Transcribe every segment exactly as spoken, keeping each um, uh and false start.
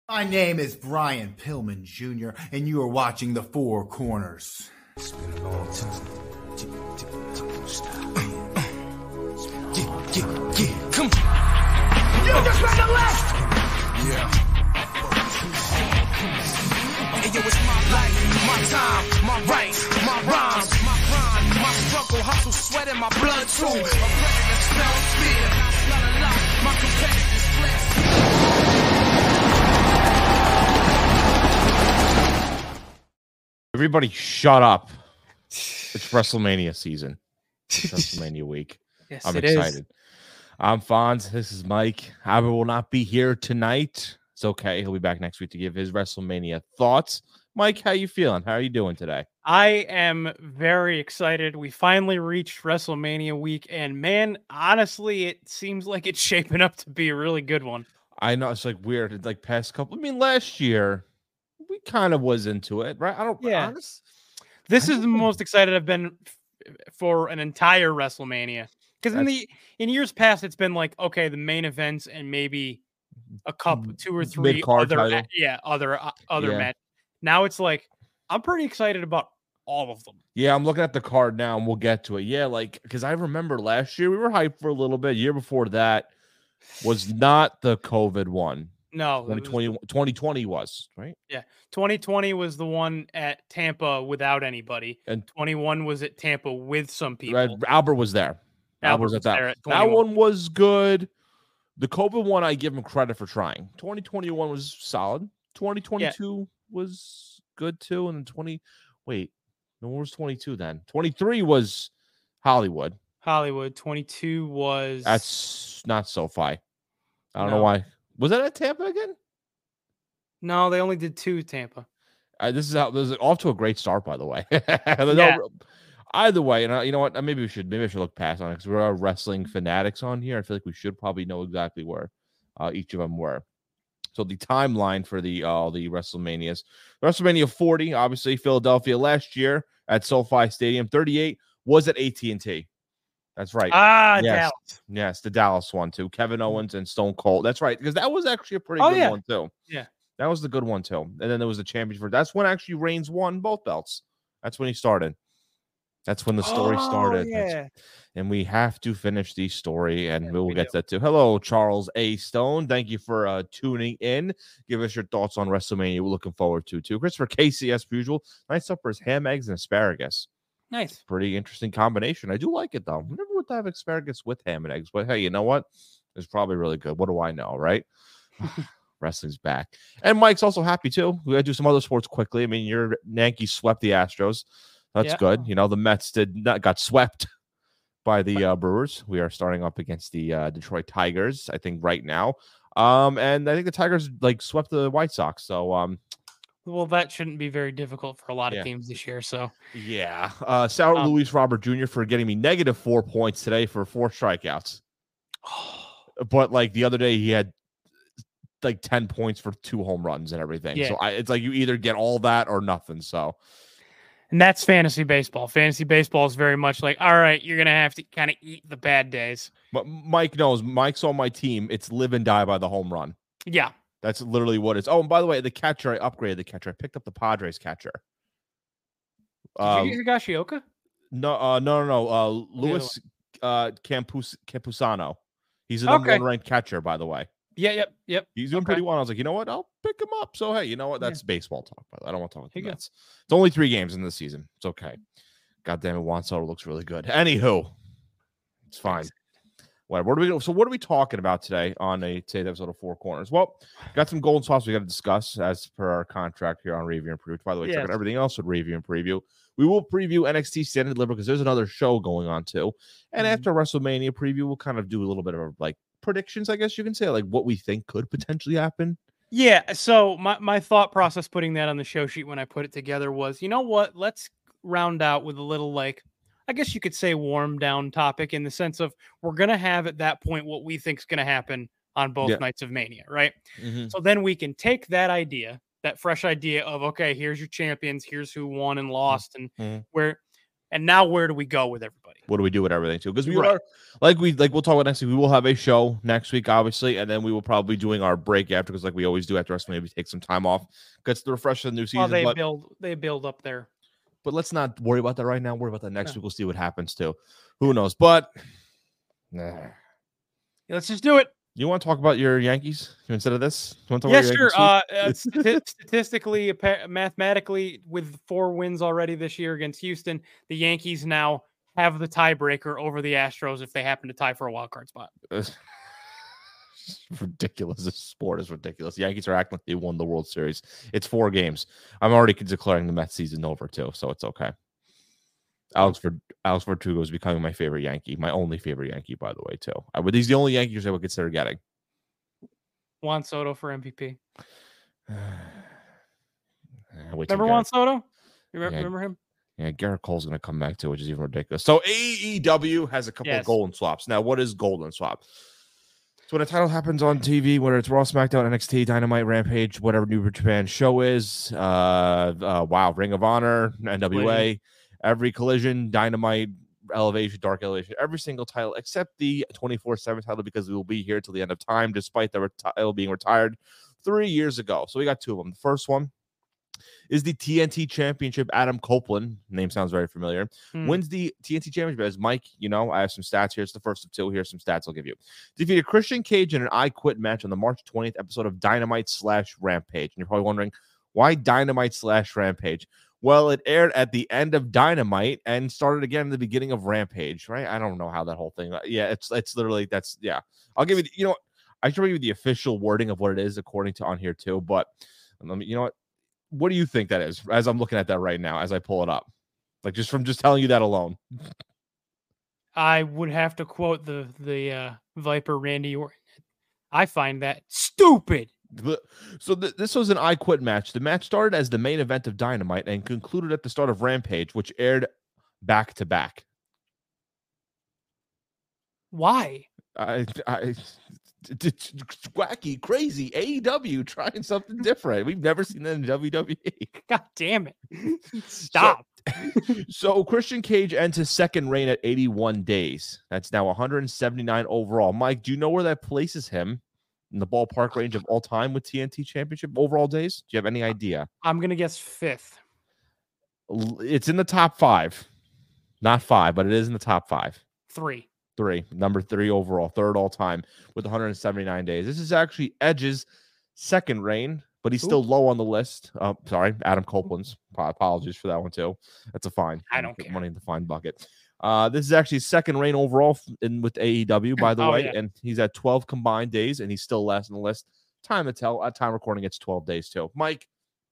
My name is Brian Pillman Junior, and you are watching The Four Corners. It's been a long time. Come on. You just made a left! Yeah. Hey, yo, it's my life, my time, my rights, my rhymes, my grind, my struggle, hustle, sweat in my blood too. A predator smells fear. La la la, my competitors flex. Everybody shut up. It's WrestleMania season. It's WrestleMania week. Yes, I'm it excited. is. I'm Fonz. This is Mike. Albert will not be here tonight. It's okay. He'll be back next week to give his WrestleMania thoughts. Mike, how you feeling? How are you doing today? I am very excited. We finally reached WrestleMania week, and man, honestly, it seems like it's shaping up to be a really good one. I know it's like weird. It's like past couple. I mean, last year we kind of was into it, right? I don't. Yeah. Honest, This I is the don't think- most excited I've been f- for an entire WrestleMania. Because in the in years past, it's been like, okay, the main events and maybe a couple, two or three Mid-card other, title. yeah, other uh, other Yeah. match. Now it's like I'm pretty excited about all of them. Yeah, I'm looking at the card now, and we'll get to it. Yeah, like because I remember last year we were hyped for a little bit. Year before that was not the COVID one. No, it twenty was twenty, twenty twenty was, right? twenty twenty was the one at Tampa without anybody. And twenty-one was at Tampa with some people. Right, Albert was there. Albert, Albert was at was that. there at that twenty-one. one was good. The COVID one, I give him credit for trying. twenty twenty-one was solid. twenty twenty-two was good too. And then twenty, wait, no, what was twenty-two then? twenty-three was Hollywood. Hollywood. twenty-two was That's not SoFi. I don't know No. why. Was that at Tampa again? no, they only did two Tampa. Uh, this is how this is off to a great start, by the way. No, Yeah. either way, and uh, you know what? Uh, Maybe we should maybe I should look past on it because we're all wrestling fanatics on here. I feel like we should probably know exactly where uh, each of them were. So the timeline for the uh, the WrestleManias, WrestleMania forty, obviously Philadelphia last year at SoFi Stadium. thirty-eight was at A T and T. That's right. Ah, Yes. Dallas. Yes, the Dallas one too. Kevin Owens and Stone Cold. That's right, because that was actually a pretty Oh, good yeah. one too. Yeah. That was the good one too. And then there was the championship. That's when actually Reigns won both belts. That's when he started. That's when the story Oh, started. That's- Yeah. And we have to finish the story, and Yeah, we will we get do. to that too. Hello, Charles A. Stone. Thank you for uh, tuning in. Give us your thoughts on WrestleMania. We're looking forward to too. Christopher Casey, as per usual. Nice suppers, ham, eggs, and asparagus. Nice. Pretty interesting combination. I do like it though. Never would have asparagus with ham and eggs, but hey, you know what? It's probably really good. What do I know, right? Wrestling's back, and Mike's also happy too. We got to do some other sports quickly. I mean, your Yankees swept the Astros. That's Yeah. good. You know, the Mets did not got swept by the uh, Brewers. We are starting up against the uh, Detroit Tigers, I think, right now. Um, and I think the Tigers like swept the White Sox. So, um, Well, that shouldn't be very difficult for a lot of Yeah. teams this year. So yeah. Uh, Sour Um, Luis Robert Junior for getting me negative four points today for four strikeouts. But like the other day, he had like ten points for two home runs and everything. Yeah. So I, it's like you either get all that or nothing. So and that's fantasy baseball. Fantasy baseball is very much like, all right, you're gonna have to kind of eat the bad days. but Mike knows. Mike's on my team. It's live and die by the home run. Yeah. That's literally what it's. Oh, and by the way, the catcher, I upgraded the catcher. I picked up the Padres catcher. Did Um, you get Higashioka? no, uh, no, no, no. Uh, Louis uh, Campus Campusano. He's the number Okay. one ranked catcher, by the way. Yeah. Yep. Yep. He's doing Okay. pretty well. I was like, you know what? I'll pick him up. So hey, you know what? Yeah. That's baseball talk. By the way. I don't want to talk about Here the you go. Mets. It's only three games in the season. It's okay. God damn it, Juan Soto looks really good. Anywho, it's fine. Whatever. What are we? So what are we talking about today on a today's episode of Four Corners? Well, got some golden spots we got to discuss as per our contract here on Review and Preview. By the way, check Yes. out everything else with Review and Preview. We will preview N X T Stand and Deliver because there's another show going on too. And Mhm. after WrestleMania preview, we'll kind of do a little bit of like predictions, I guess you can say, like what we think could potentially happen. Yeah. So my, my thought process putting that on the show sheet when I put it together was, you know what? Let's round out with a little like, I guess you could say warm down topic in the sense of we're gonna have at that point what we think is gonna happen on both Yeah. nights of Mania, right? Mm-hmm. So then we can take that idea, that fresh idea of okay, here's your champions, here's who won and lost, and Mhm. where And now where do we go with everybody? What do we do with everything too? Because we Right. are like we like we'll talk about next week. We will have a show next week, obviously, and then we will probably be doing our break after, because like we always do after WrestleMania, maybe take some time off. Gets the refresh of the new season. Well, they but, build they build up there. but let's not worry about that right now. Worry about that next No. week. We'll see what happens too. Who knows? But nah. Let's just do it. You want to talk about your Yankees instead of this? You want to talk Yeah, about your sure. Yankees? Uh, uh, stati- statistically, appa- mathematically, with four wins already this year against Houston, the Yankees now have the tiebreaker over the Astros if they happen to tie for a wild card spot. It's ridiculous. This sport is ridiculous. The Yankees are acting like they won the World Series. It's four games. I'm already declaring the Mets season over too, so it's okay. Alex Vert- Alex Verdugo is becoming my favorite Yankee, my only favorite Yankee, by the way, too. I would. He's the only Yankees I would consider getting. Juan Soto for M V P. Uh, wait till Remember Garrett- Juan Soto? You re- Yeah. remember him? Yeah, Garrett Cole's going to come back too, which is even ridiculous. So A E W has a couple Yes. of golden swaps. Now, what is golden swap? So when a title happens on T V, whether it's Raw, SmackDown, N X T, Dynamite, Rampage, whatever New Japan show is, uh, uh wow, Ring of Honor, N W A, Collision. every Collision, Dynamite, Elevation, Dark Elevation, every single title except the twenty-four seven title, because we will be here till the end of time, despite the reti- title being retired three years ago. So we got two of them. The first one is the T N T Championship. Adam Copeland, name sounds very familiar, Hmm. wins the T N T Championship. As Mike, you know, I have some stats here. It's the first of two. Here's some stats I'll give you. Defeated Christian Cage in an I Quit match on the March twentieth episode of Dynamite slash Rampage. And you're probably wondering, why Dynamite slash Rampage? Well, it aired at the end of Dynamite and started again in the beginning of Rampage, right? I don't know how that whole thing. Yeah, it's it's literally that's yeah. I'll give you. The, you know what? I should give you the official wording of what it is according to on here too. But let me. You know what? What do you think that is? As I'm looking at that right now, as I pull it up, like just from just telling you that alone. I would have to quote the the uh, Viper Randy Orton. I find that stupid. So th- this was an I Quit match. The match started as the main event of Dynamite and concluded at the start of Rampage, which aired back to back. Why? I, I, it's wacky, crazy. A E W trying something different. We've never seen that in W W E. God damn it! Stop. So Christian Cage ends his second reign at eighty-one days. That's now one hundred seventy-nine overall. Mike, do you know where that places him in the ballpark range of all time with T N T Championship overall days? Do you have any idea? I'm gonna guess fifth. L- It's in the top five, not five, but it is in the top five. Three. Three, number three overall, third all time with one hundred seventy-nine days. This is actually Edge's second reign, but he's still Ooh. low on the list. Uh, sorry, Adam Copeland's. Pa- Apologies for that one too. That's a fine. I don't Put care. money in the fine bucket. Uh, this is actually his second reign overall f- in with A E W, by the Oh, way, yeah. and he's at twelve combined days, and he's still last on the list. Time to tell. At time recording, it's twelve days too. Mike,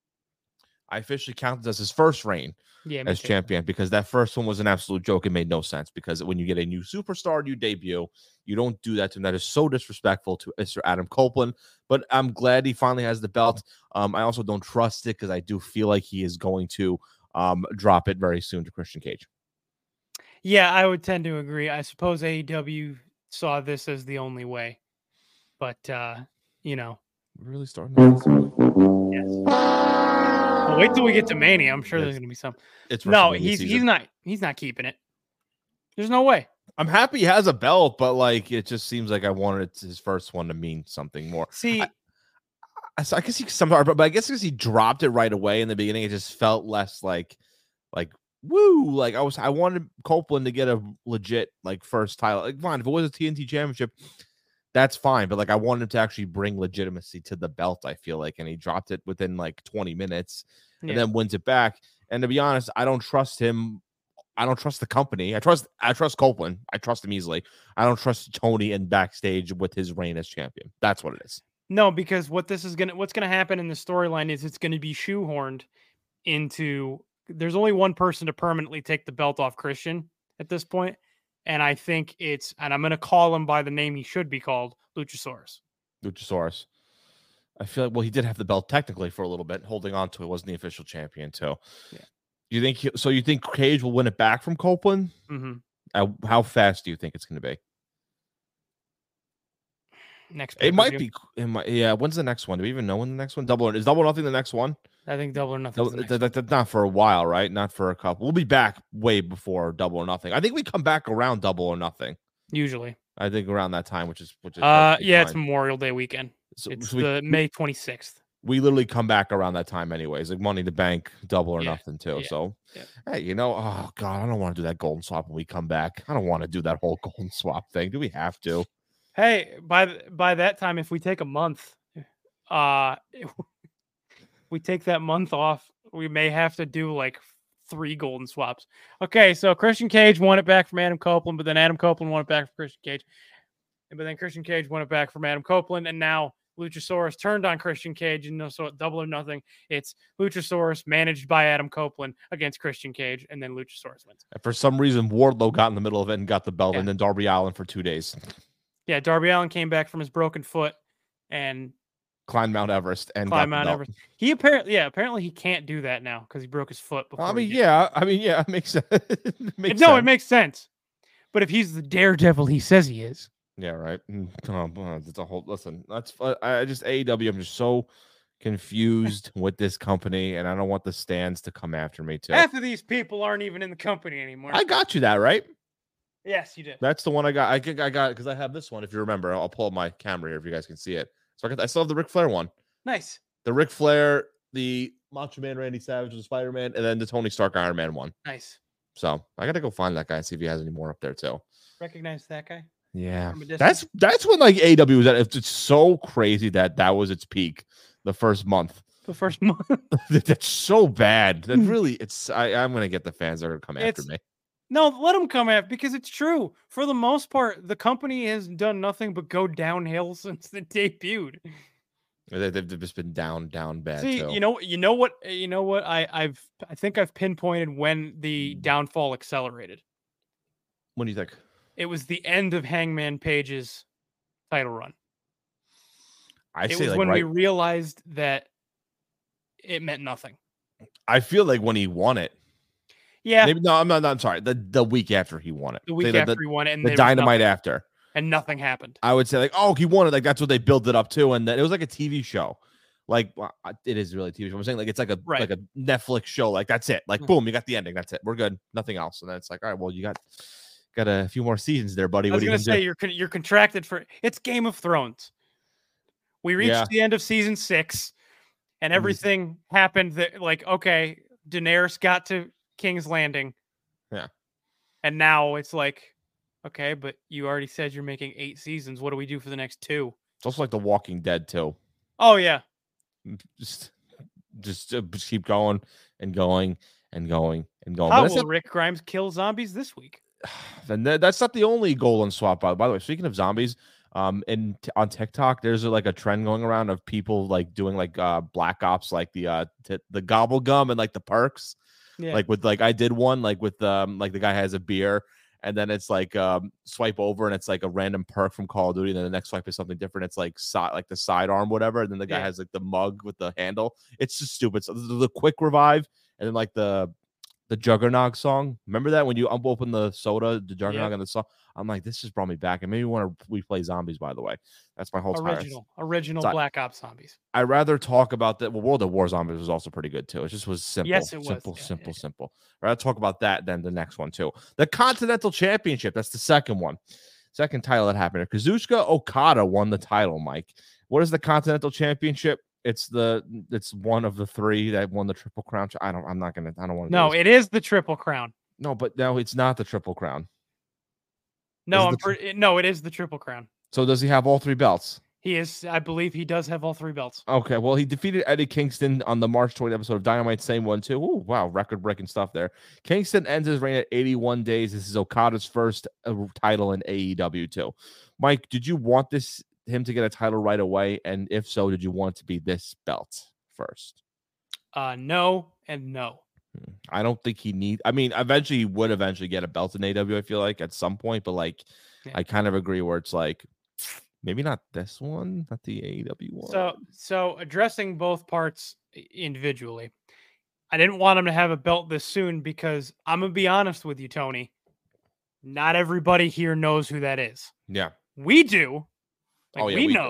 I officially count this as his first reign Yeah. me as too. champion, because that first one was an absolute joke. It made no sense, because when you get a new superstar, you debut, you don't do that to him. That is so disrespectful to Mister Adam Copeland. But I'm glad he finally has the belt. Um, I also don't trust it, because I do feel like he is going to um, drop it very soon to Christian Cage. Yeah, I would tend to agree. I suppose A E W saw this as the only way, but uh, you know, We're really starting. With this early? well, wait till we get to Mania. I'm sure Yes. there's gonna be some. It's No, WrestleMania he's he's season. not he's not keeping it. There's no way. I'm happy he has a belt, but like it just seems like I wanted it- his first one to mean something more. See, I- I, so I guess he sometimes, but I guess because he dropped it right away in the beginning, it just felt less like, like woo. Like I was, I wanted Copeland to get a legit like first title. Like fine, if it was a T N T Championship, that's fine. But like I wanted him to actually bring legitimacy to the belt. I feel like, and he dropped it within like twenty minutes, yeah. and then wins it back. And to be honest, I don't trust him. I don't trust the company. I trust, I trust Copeland. I trust him easily. I don't trust Tony and backstage with his reign as champion. That's what it is. No, because what this is gonna what's gonna happen in the storyline is it's gonna be shoehorned into. There's only one person to permanently take the belt off Christian at this point, and I think it's and I'm gonna call him by the name he should be called, Luchasaurus. Luchasaurus. I feel like, well, he did have the belt technically for a little bit, holding on to it. Wasn't the official champion too. Yeah. You think he, so? You think Cage will win it back from Copeland? Mm-hmm. Uh, how fast do you think it's going to be? Next, It might pay-per-view. be. It might, yeah. When's the next one? Do we even know when the next one? Double or is Double or Nothing the next one? I think Double or Nothing. No, th- th- th- not for a while, right? Not for a couple. We'll be back way before Double or Nothing. I think we come back around Double or Nothing. Usually, I think around that time, which is which is uh, perfectly yeah, it's fine. Memorial Day weekend. So, It's so we, the May twenty-sixth. we literally come back around that time anyways, like Money in the Bank, Double or Yeah, Nothing too. yeah, So, yeah. hey, you know, oh god, I don't want to do that golden swap when we come back. I don't want to do that whole golden swap thing. Do we have to? Hey, by th- by that time, if we take a month, uh, we take that month off, we may have to do like three golden swaps. Okay, so Christian Cage won it back from Adam Copeland, but then Adam Copeland won it back from Christian Cage, and but then Christian Cage won it back from Adam Copeland, and now Luchasaurus turned on Christian Cage, and so Double or Nothing. It's Luchasaurus managed by Adam Copeland against Christian Cage, and then Luchasaurus wins. And for some reason, Wardlow got in the middle of it and got the belt, Yeah. and then Darby Allin for two days Yeah, Darby Allin came back from his broken foot and climbed Mount Everest and climb got Mount the belt. Everest. He apparently, yeah, apparently he can't do that now because he broke his foot. Before I mean, he did. yeah, I mean, yeah, it makes sense. It makes no, sense. it makes sense. But if he's the daredevil he says he is, Yeah, right. Mm, Oh, uh, it's a whole listen. That's fu- I I just A E W. I'm just so confused with this company, and I don't want the stands to come after me too. half of these people aren't even in the company anymore. I got you that right. yes, you did. That's the one I got. I think I got because I have this one. If you remember, I'll pull up my camera here if you guys can see it. So I, got, I still have the Ric Flair one, Nice. the Ric Flair, the Macho Man Randy Savage, the Spider Man, and then the Tony Stark Iron Man one. Nice. So I got to go find that guy and see if he has any more up there too. Recognize that guy? Yeah, From a distance? that's that's when like A E W was at. It's, it's so crazy that that was its peak, the first month. The first month. That's so bad. That really, it's. I, I'm gonna get the fans that are gonna come after It's- me. No, let them come at because it's true. For the most part, the company has done nothing but go downhill since it debuted. They, they've they've just been down, down bad. See, too. you know, you know what, you know what, I, I've, I think I've pinpointed when the downfall accelerated. What do you think? It was the end of Hangman Page's title run. I It say was like when right. we realized that it meant nothing. I feel like when he won it. Yeah, Maybe no. I'm not. no, I'm sorry. The the week after he won it. the week Say, after the, he won it, and the there was dynamite nothing, after. and nothing happened. I would say like, oh, he won it. Like that's what they built it up to, and then it was like a T V show. Like well, I- it is really a T V show. I'm saying like it's like a Right. like a Netflix show. Like that's it. Like Mm. boom, you got the ending. That's it. We're good. Nothing else. And then it's like, all right, well, you got got a few more seasons there, buddy. I What was are you gonna gonna say do? you're con- you're contracted for it's Game of Thrones. We reached Yeah. the end of season six, and And this- everything happened that like okay, Daenerys got to King's Landing. Yeah. And now it's like, okay, but you already said you're making eight seasons. What do we do for the next two? It's also like The Walking Dead too. Oh yeah. Just just, uh, just keep going and going and going and going. How But that's will not, Rick Grimes kill zombies this week? and that- that's not the only golden swap. By, by the way, speaking of zombies, um, and t- on TikTok, there's like a trend going around of people like doing like uh Black Ops, like the uh t- the gobble gum and like the perks. Yeah. Like with like I did one like with um like the guy has a beer and then it's like um swipe over and it's like a random perk from Call of Duty and then the next swipe is something different. It's like side like the sidearm whatever and then the guy Yeah. has like the mug with the handle. It's just stupid. So the, the quick revive and then like the the Juggernog song. Remember that when you um, open the soda, the Juggernog Yep. and the song. I'm like this just brought me back and maybe want to replay zombies. By the way, that's my whole tire. Original, original So I- Black Ops zombies. I'd rather talk about that. Well, World of War Zombies was also pretty good too. It just was simple, Yes, it was. simple, Yeah, yeah, simple, yeah. simple. I'd rather talk about that than the next one too. The Continental Championship. That's the second one. Second title that happened. Kazuchika Okada won the title. Mike, what is the Continental Championship? It's the it's one of the three that won the Triple Crown. I don't. I'm not gonna. I don't want to. No, it is the Triple Crown. no, but no, it's not the Triple Crown. No, Is I'm the tri- pre- no, it is the Triple Crown. So does he have all three belts? He is, I believe, he does have all three belts. Okay, well, he defeated Eddie Kingston on the March twentieth episode of Dynamite. Same one, too. Ooh, wow, record-breaking stuff there. Kingston ends his reign at eighty-one days. This is Okada's first uh, title in A E W, too. Mike, did you want this him to get a title right away? And if so, did you want it to be this belt first? Uh, no and no. I don't think he need. I mean, eventually he would eventually get a belt in A E W. I feel like at some point, but like, Yeah. I kind of agree where it's like maybe not this one, not the A E W one. So, so addressing both parts i- individually, I didn't want him to have a belt this soon because I'm gonna be honest with you, Tony. Not everybody here knows who that is. yeah, We do. Like, Oh, yeah, we, we do. know.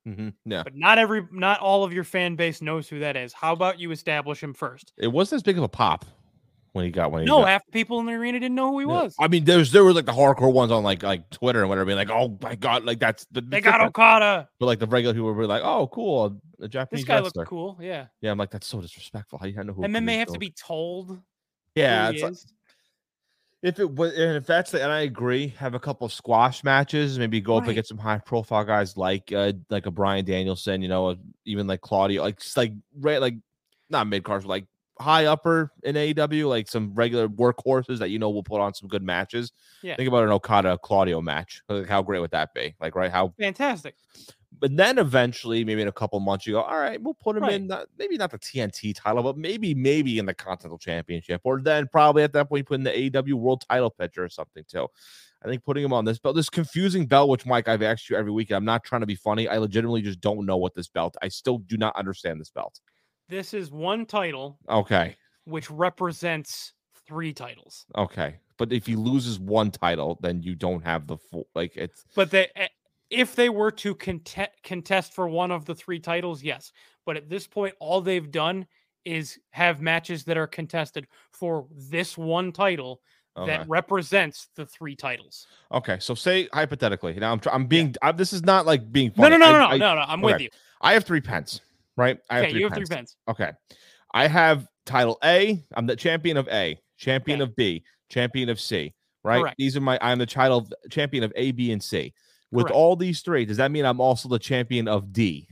hmm Yeah, but not every, not all of your fan base knows who that is. How about you establish him first? it wasn't as big of a pop when he got when he No, got. half the people in the arena didn't know who he Yeah. was. I mean, there's there were like the hardcore ones on like like Twitter and whatever, being like, "Oh my god, like that's the They got Okada. But like the regular people were like, "Oh, cool, a Japanese This guy wrestler." looked cool. Yeah. Yeah, I'm like, that's so disrespectful. How do you know who? And then who they this have to girl- be told Yeah, who he it's like, is. if it was, and if that's the, and I agree, have a couple of squash matches, maybe go up Right. against some high profile guys like uh like a Brian Danielson, you know, even like Claudio, like just like right, like not mid cards, like high upper in A E W, like some regular workhorses that you know will put on some good matches. Yeah. Think about an Okada Claudio match. Like how great would that be? Like right, how Fantastic. But then eventually, maybe in a couple months, you go, all right, we'll put him Right. in, not, maybe not the T N T title, but maybe, maybe in the Continental Championship, or then probably at that point, put in the A E W World Title picture or something too. I think putting him on this belt, this confusing belt, which Mike, I've asked you every week. I'm not trying to be funny. I legitimately just don't know what this belt. I still do not understand this belt. This is one title Okay, which represents three titles. okay, but if he loses one title, then you don't have the full. Like it's But they, eh, if they were to contest contest for one of the three titles, yes. But at this point, all they've done is have matches that are contested for this one title okay. that represents the three titles. Okay, so say hypothetically, now I'm try- I'm being I'm, this is not like being No, funny. no, no, I- no, I- no, no. I'm okay. with you. I have three pens, right? I have Okay, three you have pens. three pens. Okay. I have title A. I'm the champion of A, champion Okay. of B, champion of C, right? Correct. These are my, I'm the title champion of A, B, and C. With Correct. all these three, does that mean I'm also the champion of D?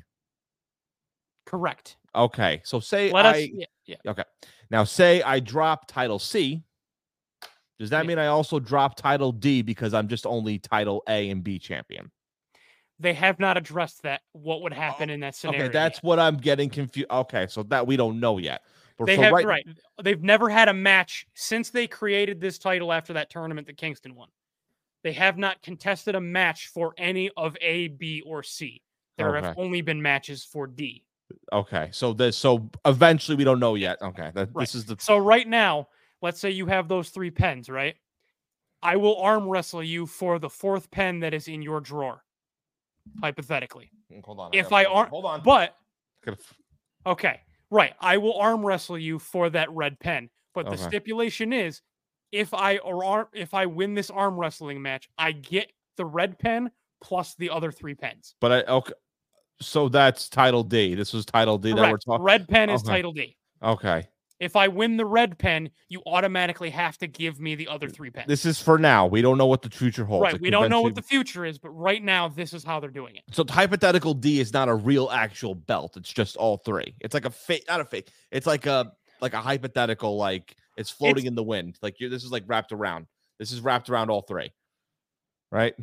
Correct. Okay. So say Let us. I, Yeah, yeah. okay. Now say I drop title C. Does that Yeah. mean I also drop title D because I'm just only title A and B champion? They have not addressed that. What would happen in that scenario? Okay, that's yet. what I'm getting confused. Okay, so that we don't know yet. But They so have right, right. They've never had a match since they created this title after that tournament that Kingston won. They have not contested a match for any of A, B, or C. There have Okay. only been matches for D. Okay, so this, so eventually we don't know yet. Okay, that Right. this is the So right now, let's say you have those three pens, right? I will arm wrestle you for the fourth pen that is in your drawer, hypothetically. hold on. If gotta I pull- arm, hold on, but Gotta f- okay, right, I will arm wrestle you for that red pen. But the Okay. stipulation is, if I or arm, if I win this arm wrestling match, I get the red pen plus the other three pens. but I okay, so that's title D. This was title D that we're Correct. talking. Red pen is Okay. title D. Okay, If I win the red pen, you automatically have to give me the other three pens. this is for now. We don't know what the future holds. right. It We could don't know what eventually- the future is, but right now, this is how they're doing it. So the hypothetical D is not a real actual belt. It's just all three. It's like a fake, not a fake. It's like a like a hypothetical, like it's floating It's- in the wind. Like you're, this is like wrapped around. This is wrapped around all three, right?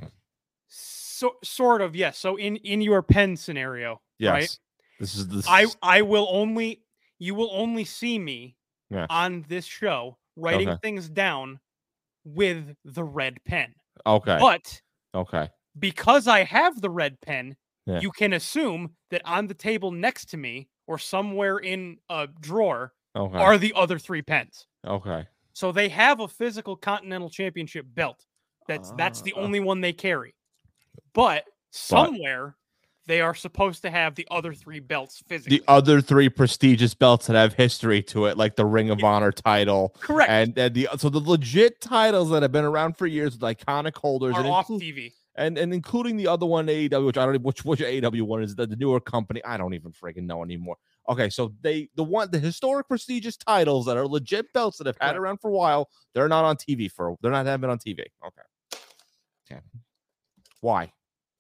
So, sort of, yes. So in in your pen scenario, Yes. right? This is this. I is- I will only you will only see me Yeah. on this show writing Okay. things down with the red pen. okay. But Okay. because I have the red pen, Yeah. you can assume that on the table next to me or somewhere in a drawer Okay. are the other three pens. okay. So they have a physical Continental Championship belt. That's that's the Uh. only one they carry. But somewhere they are supposed to have the other three belts physically. The other three prestigious belts that have history to it, like the Ring of Yeah. Honor title, Correct. and, and the so the legit titles that have been around for years with iconic holders, are and, off inclu- T V. and and including the other one, A E W, which I don't even which which A E W one is the, the newer company. I don't even freaking know anymore. Okay, so they the one the historic prestigious titles that are legit belts that have had Right. around for a while, they're not on T V for they're not having on T V. Okay. Okay. Why?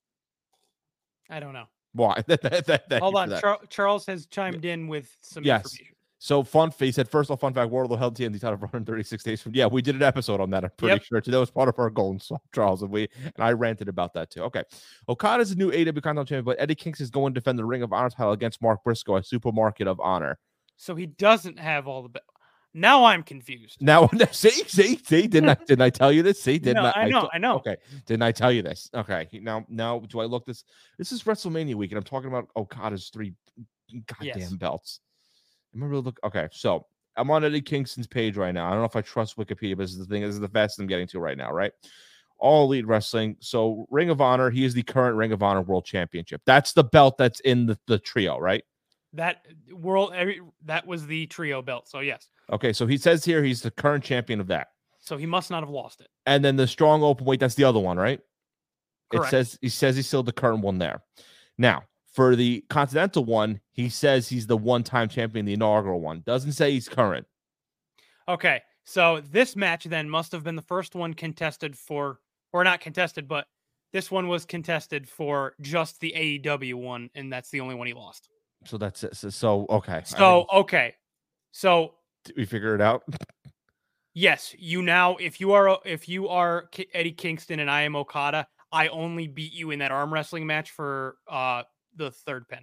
I don't know. Why? Thank you Hold for on. that. Char- Charles has chimed in with some Yes. information. So fun. He said, first off, fun fact: World held T N T title for one hundred thirty-six days. From yeah, we did an episode on that. I'm pretty Yep. sure too. That was part of our goal, so Charles, and we and I ranted about that too. Okay, Okada's a new A E W Continental Champion, but Eddie Kingston is going to defend the Ring of Honor title against Mark Briscoe at Supermarket of Honor. So he doesn't have all the. Be- now I'm confused. Now, see, see, see, didn't I? Didn't I tell you this? See, didn't No, I? I know, to- I know. Okay, didn't I tell you this? Okay, now, now, do I look this? This is WrestleMania week, and I'm talking about Okada's three goddamn Yes. belts. Remember, look. Okay, so I'm on Eddie Kingston's page right now. I don't know if I trust Wikipedia, but this is the thing. This is the fastest I'm getting to right now, right? All Elite Wrestling. So Ring of Honor, he is the current Ring of Honor World Championship. That's the belt that's in the, the trio, right? That world, every, that was the trio belt. So yes. Okay, so he says here he's the current champion of that. So he must not have lost it. And then the strong open weight, that's the other one, right? Correct. It says he says he's still the current one there. Now, for the Continental one, he says he's the one-time champion, the inaugural one. Doesn't say he's current. Okay, so this match then must have been the first one contested for, or not contested, but this one was contested for just the A E W one, and that's the only one he lost. So that's it. So, so okay. So okay, so did we figure it out? Yes, you now if you are if you are Eddie Kingston and I am Okada, I only beat you in that arm wrestling match for uh the third pin.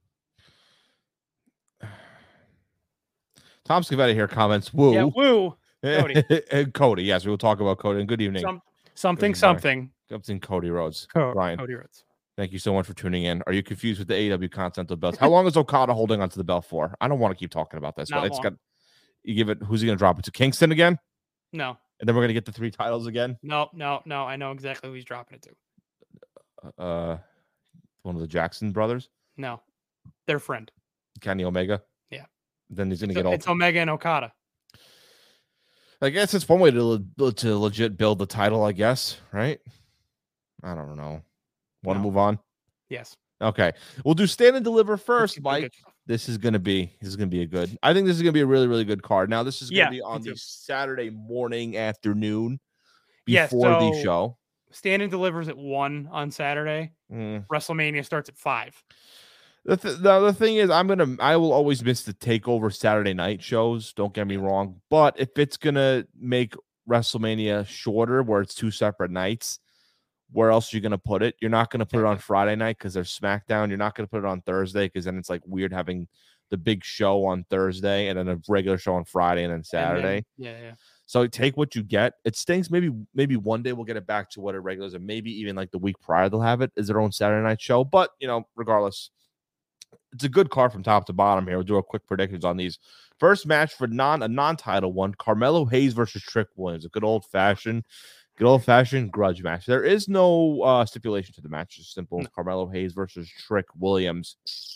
Tom Scavetti here comments, woo. Yeah, woo. Cody. And Cody, yes, we will talk about Cody. And good evening. Some, something, Good something. Something Cody Rhodes. Co- Brian, Cody Rhodes. thank you so much for tuning in. Are you confused with the A E W Continental belts? How long is Okada holding onto the belt for? I don't want to keep talking about this, Not but it's long. got you give it who's he gonna drop it to? Kingston again? No, And then we're gonna get the three titles again. no, no, no. I know exactly who he's dropping it to. Uh one of the Jackson brothers, No, their friend. Kenny Omega. Yeah. Then he's gonna So get all it's Omega and Okada. I guess it's one way to le- to legit build the title, I guess, right? I don't know. Want to No. move on? Yes. Okay. We'll do stand and deliver Let's first, keep the Mike. good stuff. This is gonna be this is gonna be a good. I think this is gonna be a really, really good card. Now, this is gonna Yeah, be me on the too. Saturday morning, afternoon Yes, before the so- show. Stand and delivers at one on Saturday. Mm. WrestleMania starts at five. The, th- the the thing is, I'm gonna I will always miss the takeover Saturday night shows. Don't get me wrong, but if it's gonna make WrestleMania shorter, where it's two separate nights, where else are you gonna put it? You're not gonna put it on Friday night because there's SmackDown. You're not gonna put it on Thursday because then it's like weird having the big show on Thursday and then a regular show on Friday and then Saturday. And then- yeah, yeah. So take what you get. It stinks. Maybe maybe one day we'll get it back to what it regular is, and maybe even like the week prior they'll have it as their own Saturday night show. But you know, regardless, it's a good card from top to bottom here. We'll do our quick predictions on these. First match for non a non-title one: Carmelo Hayes versus Trick Williams. A good old fashioned, good old fashioned grudge match. There is no uh, stipulation to the match. It's simple. No. Carmelo Hayes versus Trick Williams.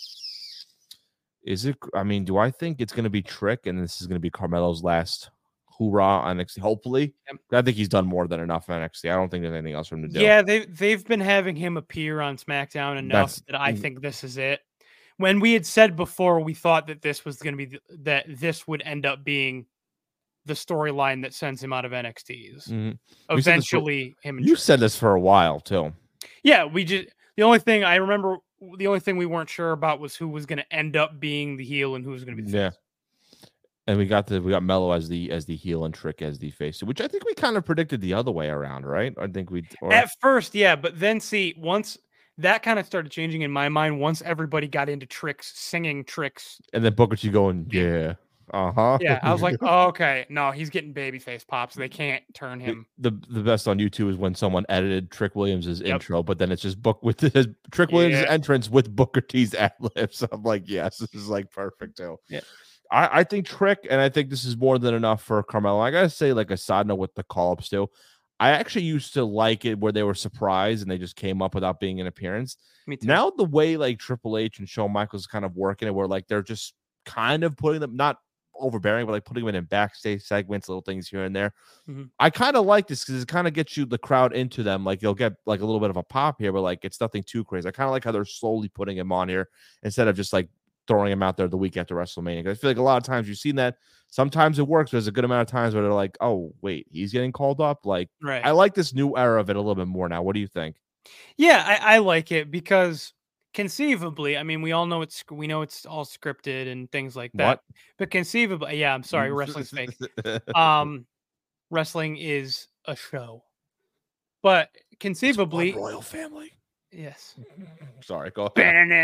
Is it? I mean, do I think it's going to be Trick, and this is going to be Carmelo's last hoorah on N X T? Hopefully, Yep. I think he's done more than enough on N X T. I don't think there's anything else for him to do. Yeah, they they've been having him appear on SmackDown enough That's- that I think this is it. When we had said before, we thought that this was going to be th- that this would end up being the storyline that sends him out of N X T's. Mhm. We said this for- Eventually, him. And You Trick. said this for a while too. Yeah, we just the only thing I remember, the only thing we weren't sure about was who was going to end up being the heel and who was going to be the Yeah. face. And we got the we got Mello as the as the heel and Trick as the face, which I think we kind of predicted the other way around, right? I think we or, At first, yeah, but then see, once that kind of started changing in my mind, once everybody got into Tricks, singing Tricks. and then Booker T going, yeah, uh huh. Yeah, I was like, oh, okay, no, he's getting babyface pops. They can't turn the, him. the the best on YouTube is when someone edited Trick Williams's Yep. intro, but then it's just book with his Trick Williams' Yeah. entrance with Booker T's ad libs. I'm like, yes, this is like perfect too. Yeah. I, I think Trick, and I think this is more than enough for Carmelo. I gotta say, like a side note with the call ups too. I actually used to like it where they were surprised and they just came up without being an appearance. Me too. Now the way like Triple H and Shawn Michaels kind of working it, where like they're just kind of putting them not overbearing, but like putting them in backstage segments, little things here and there. Mhm. I kind of like this because it kind of gets you the crowd into them. Like you'll get like a little bit of a pop here, but like it's nothing too crazy. I kind of like how they're slowly putting him on here instead of just like throwing him out there the week after WrestleMania. 'Cause I feel like a lot of times you've seen that. Sometimes it works. There's a good amount of times where they're like, "Oh, wait, he's getting called up." Like right. I like this new era of it a little bit more now. What do you think? Yeah, I, I like it because conceivably, I mean, we all know it's we know it's all scripted and things like that. What? But conceivably, yeah, I'm sorry, wrestling's fake. Um, wrestling is a show, but conceivably, royal family. yes. Sorry, go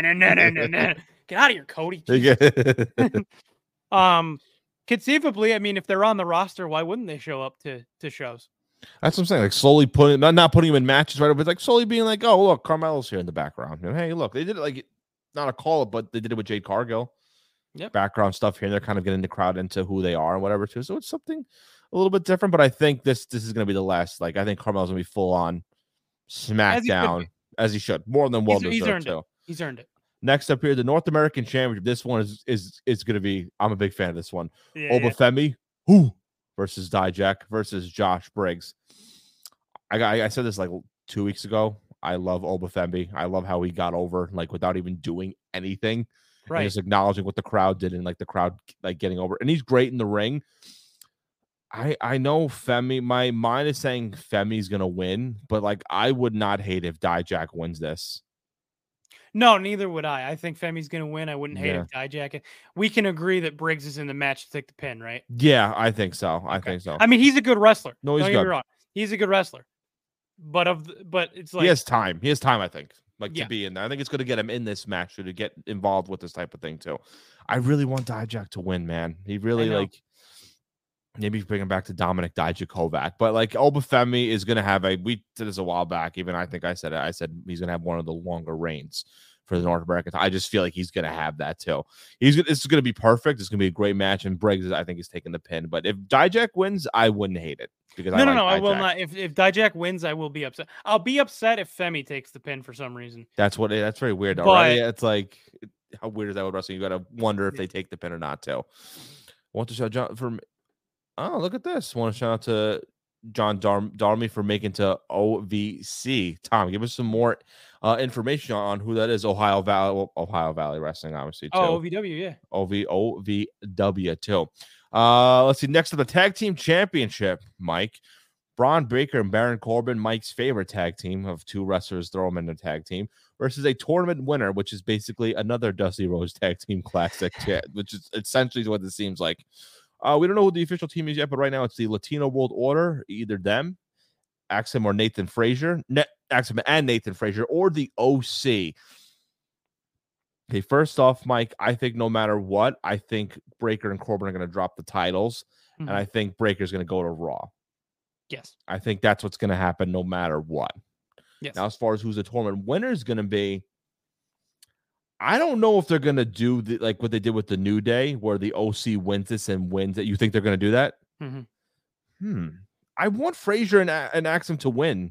ahead. Get out of here, Cody. Yeah. Um, conceivably, I mean, if they're on the roster, why wouldn't they show up to to shows? That's what I'm saying. Like slowly putting, not, not putting him in matches right, but like slowly being like, oh look, Carmelo's here in the background. And hey, look, they did it like not a call up, but they did it with Jade Cargill. Yep. background stuff here. And they're kind of getting the crowd into who they are and whatever too. So it's something a little bit different. But I think this this is going to be the last. Like I think Carmelo's going to be full on SmackDown as he should, more than well He's, he's deserved earned too. it. He's earned it. Next up here, the North American Championship. This one is is is going to be. I'm a big fan of this one. Yeah, yeah. Obafemi, who versus Dijak versus Josh Briggs. I got. I said this like two weeks ago. I love Obafemi. I love how he got over like without even doing anything, Right. and just acknowledging what the crowd did and like the crowd like getting over. And he's great in the ring. I I know Femi. My mind is saying Femi's gonna win, but like I would not hate if Dijak wins this. No, neither would I. I think Femi's going to win. I wouldn't hate Yeah. if Dijak it. We can agree that Briggs is in the match to take the pin, right? Yeah, I think so. I Okay. think so. I mean, he's a good wrestler. No, he's Don't get me good. wrong. He's a good wrestler. But of the, but it's like he has time. He has time, I think, like Yeah. to be in there. I think it's going to get him in this match to get involved with this type of thing too. I really want Dijak to win, man. He really know. like maybe bring him back to Dominic Dijakovac, but like Obafemi is going to have a. We did this a while back. Even I think I said it. I said he's going to have one of the longer reigns for the North American. I just feel like he's going to have that too. He's gonna, this is going to be perfect. It's going to be a great match, and Briggs I think is taking the pin. But if Dijak wins, I wouldn't hate it because no, I no, like no. I will Dijak. not. If if Dijak wins, I will be upset. I'll be upset if Femi takes the pin for some reason. That's what it, that's very weird, though, But- right? It's like how weird is that with wrestling? You got to wonder if they take the pin or not. Too. Want to shout out from? Oh, look at this! Want to shout out to John Dar- Darmy for making to O V C. Tom, give us some more uh, information on who that is. Ohio Valley, well, Ohio Valley Wrestling, obviously. Too. Oh, O V W, yeah. O V O V W too. Uh, let's see. Next to the tag team championship, Mike. Braun Breaker and Baron Corbin, Mike's favorite tag team of two wrestlers, throw them in the tag team, versus a tournament winner, which is basically another Dusty Rose Tag Team Classic, cha- which is essentially what it seems like. Uh, we don't know who the official team is yet, but right now it's the Latino World Order, either them, Axum or Nathan Frazier, ne- Axum and Nathan Frazier, or the O C. Okay, first off, Mike, I think no matter what, I think Breaker and Corbin are going to drop the titles, Mhm. and I think Breaker's going to go to Raw. Yes. I think that's what's going to happen no matter what. Yes. Now, as far as who's the tournament winner is going to be, I don't know if they're going to do the, like what they did with the New Day, where the O C wins this and wins it. You think they're going to do that? Mhm. Hmm. I want Frazier and, A- and Axum to win.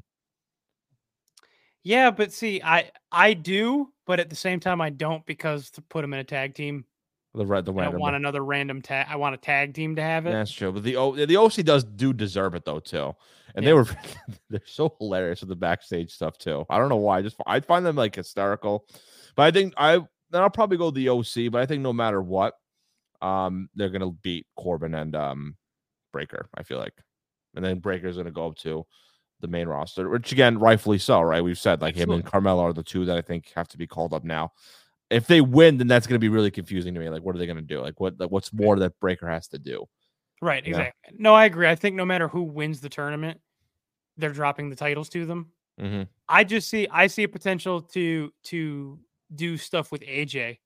Yeah, but see, I I do, but at the same time, I don't because to put them in a tag team, The red, the I don't random. want another random tag. I want a tag team to have it. That's true, but the O the O C does do deserve it though too, and they Yeah. were they're so hilarious with the backstage stuff too. I don't know why, I just I find them like hysterical, but I think I then I'll probably go the O C, but I think no matter what, um, they're gonna beat Corbin and um Breaker. I feel like, and then Breaker's gonna go up to the main roster, which again, rightfully so, right? We've said like him and Carmelo are the two that I think have to be called up now. If they win, then that's going to be really confusing to me. Like, what are they going to do? Like, what? Like, what's more that Breaker has to do? Right, Yeah. exactly. No, I agree. I think no matter who wins the tournament, they're dropping the titles to them. Mm-hmm. I just see I see a potential to to do stuff with A J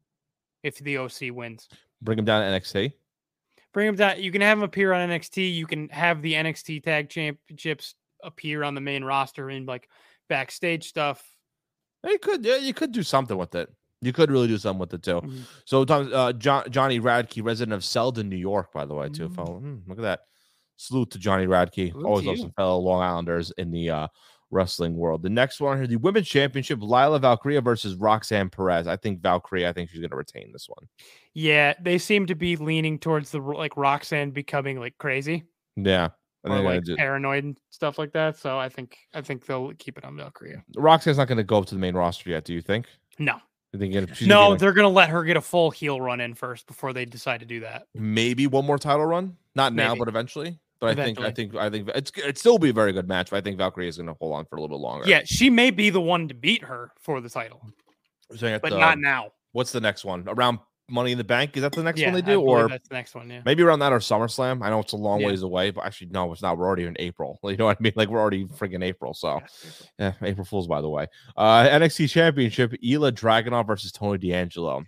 if the O C wins. Bring him down to N X T. Bring him down. You can have him appear on N X T. You can have the N X T Tag Championships appear on the main roster in like backstage stuff. You could, yeah, you could do something with it. You could really do something with it too. Mhm. So, Tom, uh, John, Johnny Radke, resident of Selden, New York, by the way, too. Mm. Fellow, hmm, look at that. Salute to Johnny Radke. Salute Always to love you. some fellow Long Islanders in the uh, wrestling world. The next one here, the Women's Championship, Lila Valkyria versus Roxanne Perez. I think Valkyria, I think she's going to retain this one. Yeah, they seem to be leaning towards the like Roxanne becoming like crazy Yeah. I or think I like ju- paranoid and stuff like that. So I think I think they'll keep it on Valkyria. Roxanne's not going to go up to the main roster yet, do you think? No, You think it- she's no, gonna- they're gonna let her get a full heel run in first before they decide to do that. maybe one more title run? Not now, Maybe. but eventually. But I think I Eventually. think I think it's it still be a very good match. But I think Valkyrie is going to hold on for a little bit longer. Yeah, she may be the one to beat her for the title, So at but the- not now. What's the next one? Around Money in the Bank? Is that the next yeah, one they I do, believe or that's the next one. Yeah, maybe around that or SummerSlam? I know it's a long Yeah. ways away, but actually no, it's not. We're already in April. You know what I mean? Like we're already freaking April. So Yeah, seriously. yeah, April Fools, by the way. Uh, N X T Championship: Ela Dragunov versus Tony D'Angelo.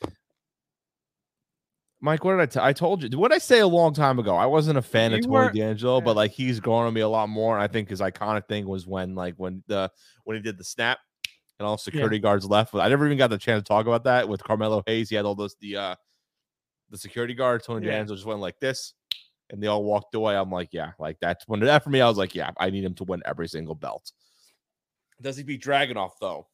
Mike, what did I tell? I told you. What did I say a long time ago? I wasn't a fan of You Tony were- D'Angelo, but yeah. like he's growing on me a lot more. I think his iconic thing was when like when the when he did the snap and all security guards left. I never even got the chance to talk about that with Carmelo Hayes. He had all those the uh the security guard, Tony Yeah. D'Angelo, just went like this, and they all walked away. I'm like, yeah, like that's when that for me. I was like, yeah, I need him to win every single belt. Does he beat Dragunov though?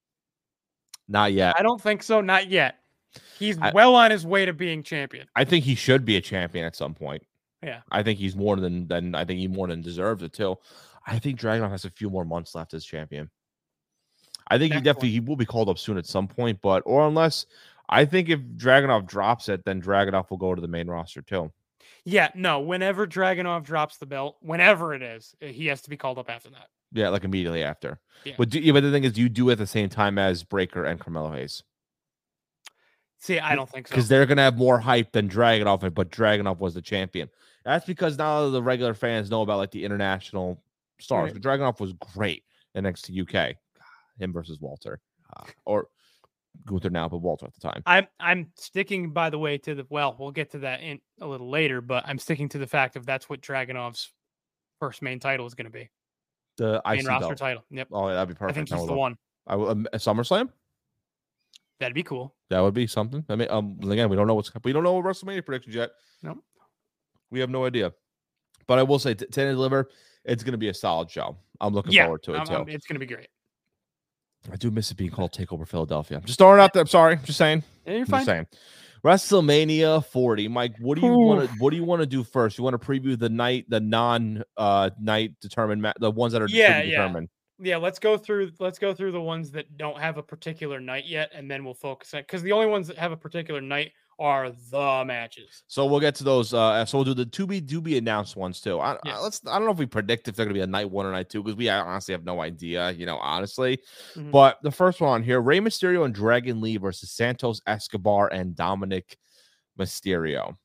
Not yet. I don't think so. Not yet. He's I- well on his way to being champion. I think he should be a champion at some point. Yeah. I think he's more than than I think he more than deserves it too. I think Dragunov has a few more months left as champion. I think he Excellent. definitely he will be called up soon at some point, but or unless I think if Dragunov drops it, then Dragunov will go to the main roster too. Yeah, no, whenever Dragunov drops the belt, whenever it is, uh, he has to be called up after that. Yeah, like immediately after. Yeah. But do, yeah, but the thing is, you do it at the same time as Breaker and Carmelo Hayes See, I don't think so. because they're gonna have more hype than Dragunov, but Dragunov was the champion. That's because now the regular fans know about like the international stars. Right. But Dragunov was great in N X T U K, him versus Walter, uh, or Gunther now, but Walter at the time. I'm I'm sticking, by the way, to the well, we'll get to that in a little later, but I'm sticking to the fact of that's what Dragunov's first main title is going to be. The I Main C roster belt. title. Yep. Oh, yeah, that'd be I perfect. think That he's would the look- one. I will- um, a SummerSlam. That'd be cool. That would be something. I mean, um, again, we don't know what's we don't know what WrestleMania predictions yet. Nope. We have no idea. But I will say, t- ten and deliver. It's going to be a solid show. I'm looking Yeah, forward to it I'm- too. I'm- it's going to be great. I do miss it being called Takeover Philadelphia. I'm just throwing it out there. I'm sorry. Just saying. Yeah, you're I'm fine. just saying. WrestleMania forty. Mike, what do you Ooh. want to what do you want to do first? You want to preview the night, the non uh night determined ma- the ones that are Yeah, to be yeah. determined. Yeah, let's go through let's go through the ones that don't have a particular night yet, and then we'll focus on because the only ones that have a particular night are the matches. So we'll get to those. Uh, so we'll do the to be do be announced ones too. I, Yeah. I, let's. I don't know if we predict if they're going to be a night one or night two because we honestly have no idea. You know, honestly. Mhm. But the first one on here: Rey Mysterio and Dragon Lee versus Santos Escobar and Dominic Mysterio.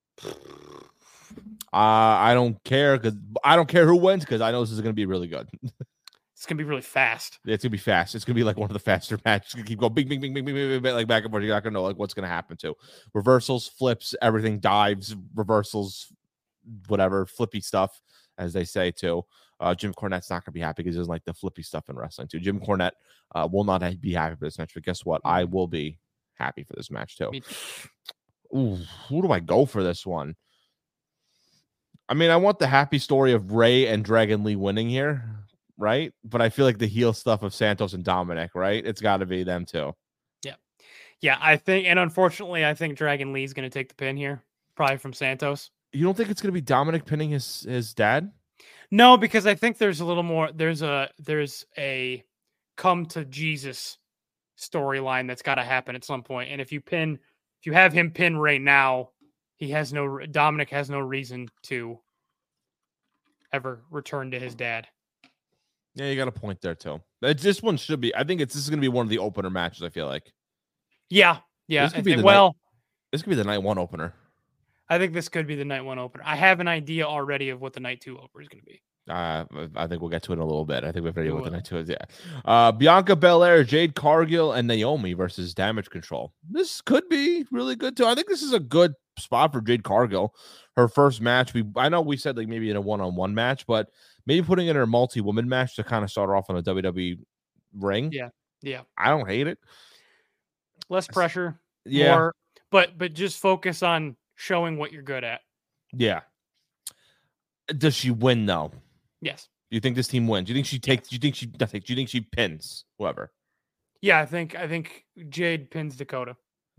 Uh, I don't care because I don't care who wins because I know this is going to be really good. It's gonna be really fast. It's gonna be fast. It's gonna be like one of the faster matches. It's gonna keep going, bing, bing, bing, bing, bing, bing, bing, like back and forth. You're not gonna know like what's gonna happen to reversals, flips, everything, dives, reversals, whatever, flippy stuff, as they say too. Uh, Jim Cornette's not gonna be happy because he doesn't like the flippy stuff in wrestling too. Jim Cornette uh, will not be happy for this match, but guess what? I will be happy for this match too. Me too. Ooh, who do I go for this one? I mean, I want the happy story of Ray and Dragon Lee winning here, right? But I feel like the heel stuff of Santos and Dominic, right? It's got to be them too. Yeah, I think, and unfortunately, I think Dragon Lee's gonna take the pin here, probably from Santos. You don't think it's going to be Dominic pinning his his dad? No, because I think there's a little more. There's a there's a come to Jesus storyline that's got to happen at some point. And if you pin, if you have him pin right now, he has no Dominic has no reason to ever return to his dad. Yeah, you got a point there too. But this one should be. I think it's this is going to be one of the opener matches. I feel like Yeah, yeah. This could I be think- the night- well, this could be the night one opener. I think this could be the night one opener. I have an idea already of what the night two opener is going to be. Uh, I think we'll get to it in a little bit. I think we have video We with the will. night two is. Yeah. Uh, Bianca Belair, Jade Cargill, and Naomi versus Damage Control. This could be really good too. I think this is a good spot for Jade Cargill. Her first match. We I know we said like maybe in a one-on-one match, but maybe putting in her multi-woman match to kind of start her off on a W W E ring. Yeah. Yeah, I don't hate it. less pressure. Yeah. More, but but just focus on showing what you're good at. Yeah. Does she win though? Yes. Do you think this team wins? Do you think she takes? Do you think she? I think. Do you think she pins whoever? Yeah, I think I think Jade pins Dakota.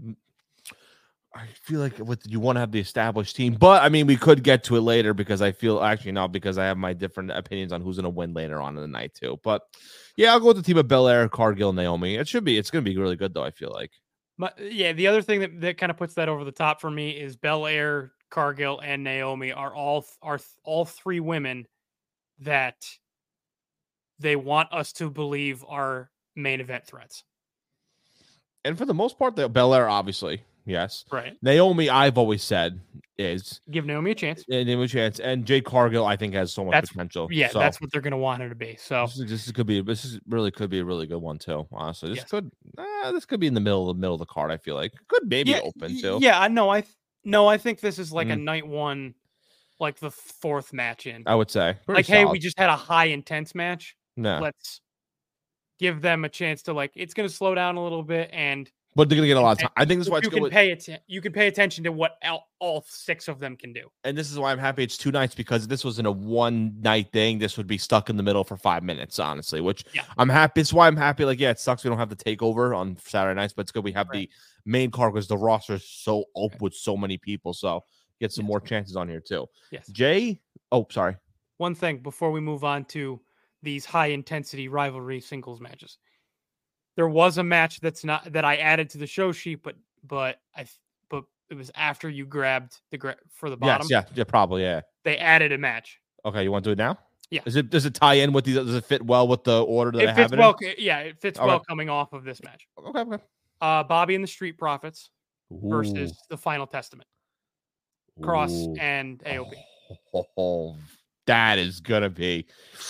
I feel like with you want to have the established team, but I mean we could get to it later because I feel actually not because I have my different opinions on who's going to win later on in the night too. But yeah, I'll go with the team of Belair, Cargill, Naomi. It should be. It's going to be really good though. I feel like. But yeah, the other thing that, that kind of puts that over the top for me is Belair, Cargill, and Naomi are all th- are th- all three women that they want us to believe are main event threats. And for the most part, the Belair obviously yes. Right. Naomi, I've always said is Give Naomi a chance. and Naomi chance, and Jade Cargill, I think has so much That's- potential. Yeah, So, that's what they're going to want her to be. So This, is, this could be this is really could be a really good one too. Honestly, this Yes. could uh, this could be in the middle of the middle of the card. I feel like could maybe yeah, open y- too. Yeah, I know. I th- no, I think this is like a Mm. night one, like the fourth match in. I would say Pretty Like, hey, solid. we just had a high intense match. no. Let's give them a chance to like. It's going to slow down a little bit, and But they're gonna get a lot of time. I think that's why you it's can good. With, pay it. You can pay attention to what all, all six of them can do. and this is why I'm happy it's two nights, because if this was in a one night thing, this would be stuck in the middle for five minutes, honestly. Which Yeah. I'm happy. It's why I'm happy. Like, yeah, it sucks we don't have the takeover on Saturday nights, but it's good we have Right. the main card because the roster is so open with so many people. So get some Yes. more chances on here too. Yes. Jay. Oh, sorry. One thing before we move on to these high intensity rivalry singles matches. There was a match that's not that I added to the show sheet, but but I but it was after you grabbed the gra- for the bottom. Yes. Yeah. Yeah. Probably. Yeah. They added a match. Okay. You want to do it now? Yeah. Is it does it tie in with these? Does it fit well with the order that I It have fits it well. Yeah, it fits All well right. coming off of this match. in? Okay. Okay. Uh, Bobby and the Street Profits versus Ooh. the Final Testament, Cross Ooh. and A O P. Oh, oh, that is gonna be.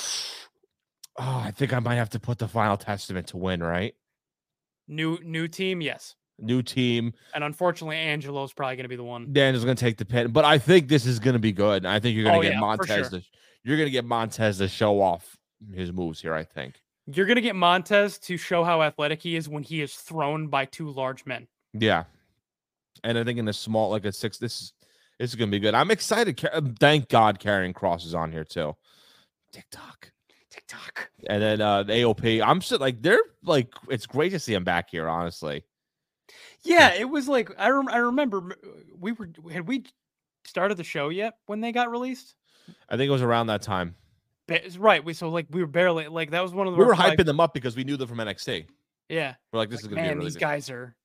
Oh, I think I might have to put the Final Testament to win, right? New new team, yes. New team. And unfortunately, Angelo's probably going to be the one. Dan is gonna take the pin, but I think this is gonna be good. I think you're gonna Oh, get yeah, for Montez. sure. To, you're gonna get Montez to show off his moves here. I think. You're going to get Montez to show how athletic he is when he is thrown by two large men. Yeah, and I think in the small, like a six, this this is gonna be good. I'm excited. Ca- Thank God, Karrion Cross is on here too. TikTok. TikTok. And then uh the A O P. I'm still like they're like it's great to see him back here, honestly. Yeah, it was like I rem- I remember m- we were had we started the show yet when they got released? I think it was around that time. Ba- Right, we so like we were barely like that was one of the We were like, hyping them up because we knew them from N X T. yeah. We're like, this Like, is gonna be a man, really these good. guys are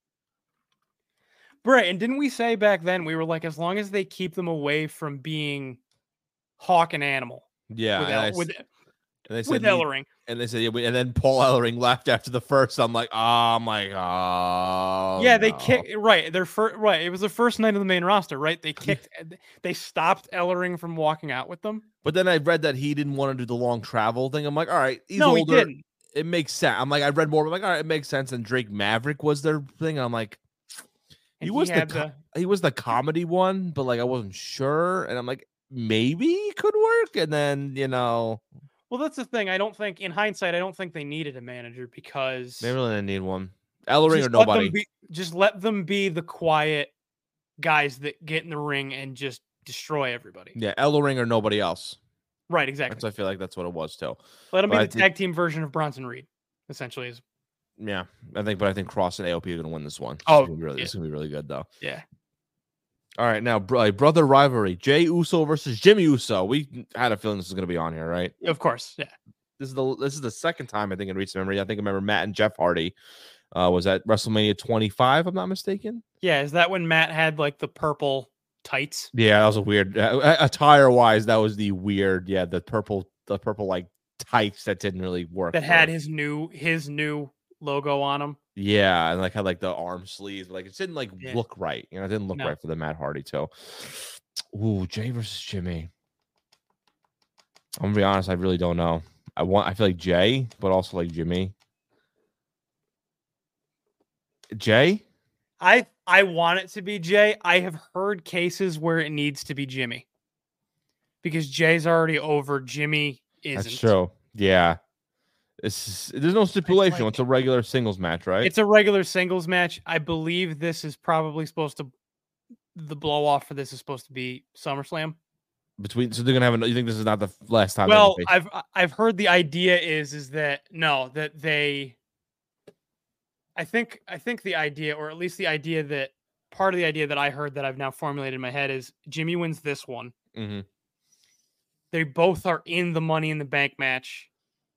right. And didn't we say back then we were like, as long as they keep them away from being Hawk and Animal Yeah, with and, I El- s- with and they said with we- Ellering. and they said yeah, we- and then Paul Ellering left after the first. I'm like, oh my god. yeah, they kicked right. Their first right. It was the first night of the main roster, right? They kicked. They stopped Ellering from walking out with them. But then I read that he didn't want to do the long travel thing. I'm like, all right, he's no, older. he didn't. It makes sense. I'm like, I read more. But I'm like, all right, it makes sense. And Drake Maverick was their thing. And I'm like, And he was the, had co- he was the comedy one, but like I wasn't sure. And I'm like, maybe it could work. And then you know, Well, that's the thing. I don't think, in hindsight, I don't think they needed a manager because they really didn't need one. Ellering just or let them nobody. be- just let them be the quiet guys that get in the ring and just destroy everybody. Yeah, Ellering or nobody else. Right, exactly. That's I feel like that's what it was too. Let them but be I the think- tag team version of Bronson Reed, essentially. Is Yeah, I think, but I think Cross and A O P are going to win this one. This Oh, is gonna be really, yeah. this is going to be really good though. yeah. All right, now bro, brother rivalry: Jay Uso versus Jimmy Uso. We had a feeling this was going to be on here, right? Of course, yeah. This is the this is the second time I think in recent memory. I think I remember Matt and Jeff Hardy uh, was at WrestleMania twenty-five. I'm not mistaken. Yeah, is that when Matt had like the purple tights? Yeah, that was a weird uh, attire wise. That was the weird. Yeah, the purple, the purple like tights that didn't really work. That for had him. his new his new logo on them. Yeah, and like had like the arm sleeves, but like it didn't like Yeah. look right. You know, it didn't look No. right for the Matt Hardy too. Ooh, Jay versus Jimmy. I'm gonna be honest, I really don't know. I want I feel like Jay, but also like Jimmy. Jay? I I want it to be Jay. I have heard cases where it needs to be Jimmy. Because Jay's already over, Jimmy isn't. That's true. Yeah. It's, there's no stipulation. like- It's a regular singles match, right? It's a regular singles match. I believe this is probably supposed to the blow off for this is supposed to be SummerSlam. Between so they're gonna have. An, you think this is not the last time? Well, they- I've I've heard the idea is is that no, that they I think I think the idea, or at least the idea that part of the idea that I heard that I've now formulated in my head is Jimmy wins this one. Mhm. They both are in the Money in the Bank match.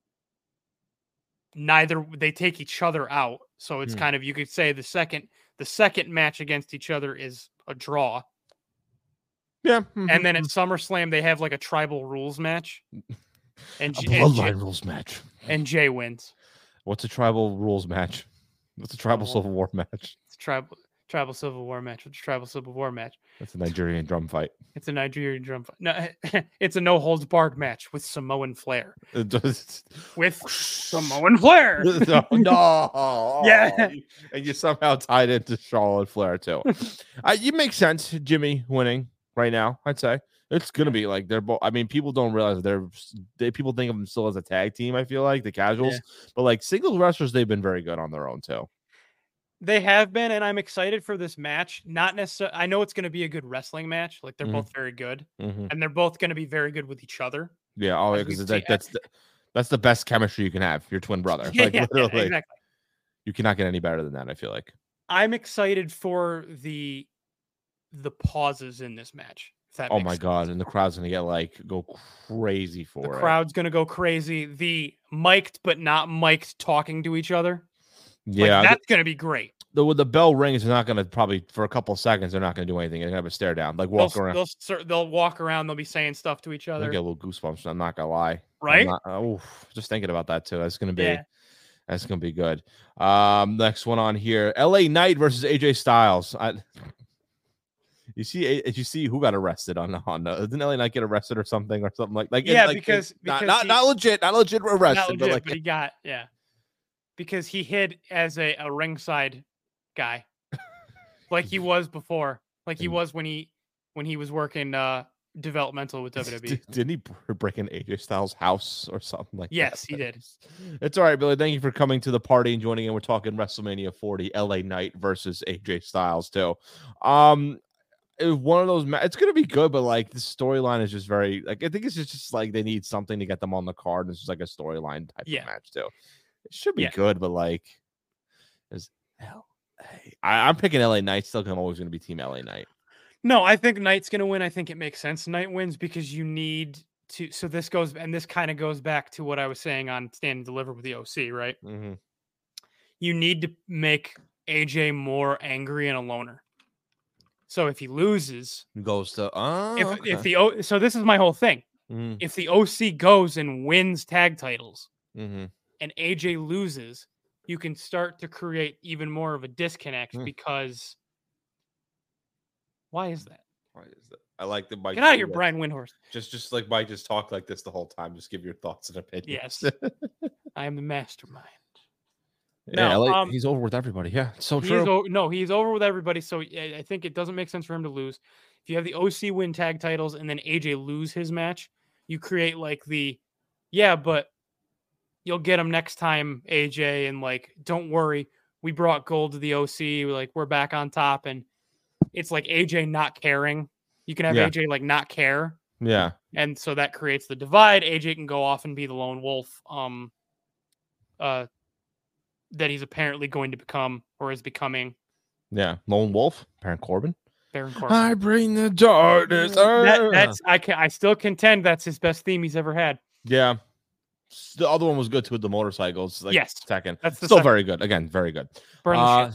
Neither they take each other out, so it's Hmm. kind of you could say the second the second match against each other is a draw, Yeah. and then at SummerSlam they have like a tribal rules match, and a J- and, Jay, bloodline rules match. and Jay wins. What's a tribal rules match? What's a tribal Oh. civil war match? It's a tribal tribal civil war match. It's a tribal civil war match. That's a Nigerian drum fight. It's a Nigerian drum fight. No, it's a no holds barred match with Samoan Flair. It does- With Samoan Flair. no, no. Yeah. And you somehow tied it to Charlotte Flair too. uh, you make sense, Jimmy winning right now. I'd say it's gonna be like they're both. I mean, people don't realize they're they people think of them still as a tag team. I feel like the casuals, Yeah. but like singles wrestlers, they've been very good on their own too. They have been, and I'm excited for this match. Not necessarily. I know it's going to be a good wrestling match. Like they're Mhm. both very good, Mm-hmm. and they're both going to be very good with each other. Yeah, oh, As because we've that, seen- that's the, that's the best chemistry you can have. Your twin brother, Yeah, like yeah, yeah, literally, exactly. you cannot get any better than that. I feel like. I'm excited for the the pauses in this match. If that Oh makes my sense. god, and the crowd's gonna get like go crazy for The it. crowd's gonna go crazy. The mic'd but not mic'd talking to each other. Yeah, Like, that's gonna be great. the, when the bell rings, they're not gonna probably for a couple seconds. They're not gonna do anything. They're gonna have a stare down, like walk they'll, around. They'll, cer- they'll walk around. They'll be saying stuff to each I other. get a little goosebumps. I'm not gonna lie. I'm Right? not- oh, just thinking about that too. That's gonna be. Yeah. That's gonna be good. Um, next one on here: L A Knight versus A J Styles. I, you see, did you see who got arrested on on? Uh, didn't L A Knight get arrested or something or something like like? Yeah, like, because- not because not, he- not legit, not legit arrested, Not legit, but like but he got yeah, because he hid as a, a ringside guy, like he was before, like he Mm. was when he when he was working uh developmental with W W E. Did, didn't he br- break in A J Styles' house or something like Yes, that? he did. It's all right, Billy. Thank you for coming to the party and joining in. We're talking WrestleMania forty, L A Knight versus A J Styles too. Um, it was one of those. Ma- it's gonna be good, but like the storyline is just very like I think it's just, just like they need something to get them on the card. And it's just like a storyline type Yeah. of match too. It should be Yeah. good, but like, is L A? I, I'm picking L A Knight still. 'Cause I'm always gonna be Team L A Knight. No, I think Knight's gonna win. I think it makes sense. Knight wins because you need to. So this goes, and this kind of goes back to what I was saying on Stand and Deliver with the O C, right? Mm-hmm. You need to make A J more angry and a loner. So if he loses, Goes to oh, if okay. if the O, so this is my whole thing. mm-hmm. If the O C goes and wins tag titles Mm-hmm. and A J loses, you can start to create even more of a disconnect Hmm. because why is that? Why is that? I like the Mike. Get out of here, yeah. Brian Windhorst. Just, just like Mike, just talk like this the whole time. Just give your thoughts and opinions. Yes. I am the mastermind. yeah, No, L A um, he's over with everybody. Yeah, it's so He true. is o- no, he's over with everybody. So I I think it doesn't make sense for him to lose. If you have the O C win tag titles and then A J lose his match, you create like the, yeah, but you'll get him next time, A J, and like, don't worry, we brought gold to the O C. Like we're back on top, and it's like A J not caring. You can have Yeah. A J like not care, yeah, and so that creates the divide. A J can go off and be the lone wolf. Um, uh, that he's apparently going to become or is becoming. yeah. Lone Wolf, Baron Corbin. Baron Corbin. I bring the darkness. That, ah. that's I can I still contend that's his best theme he's ever had. yeah. S- The other one was good too with the motorcycles. Like Yes. second. That's the Still second. very good. Again, very good. Burn the Uh, shit.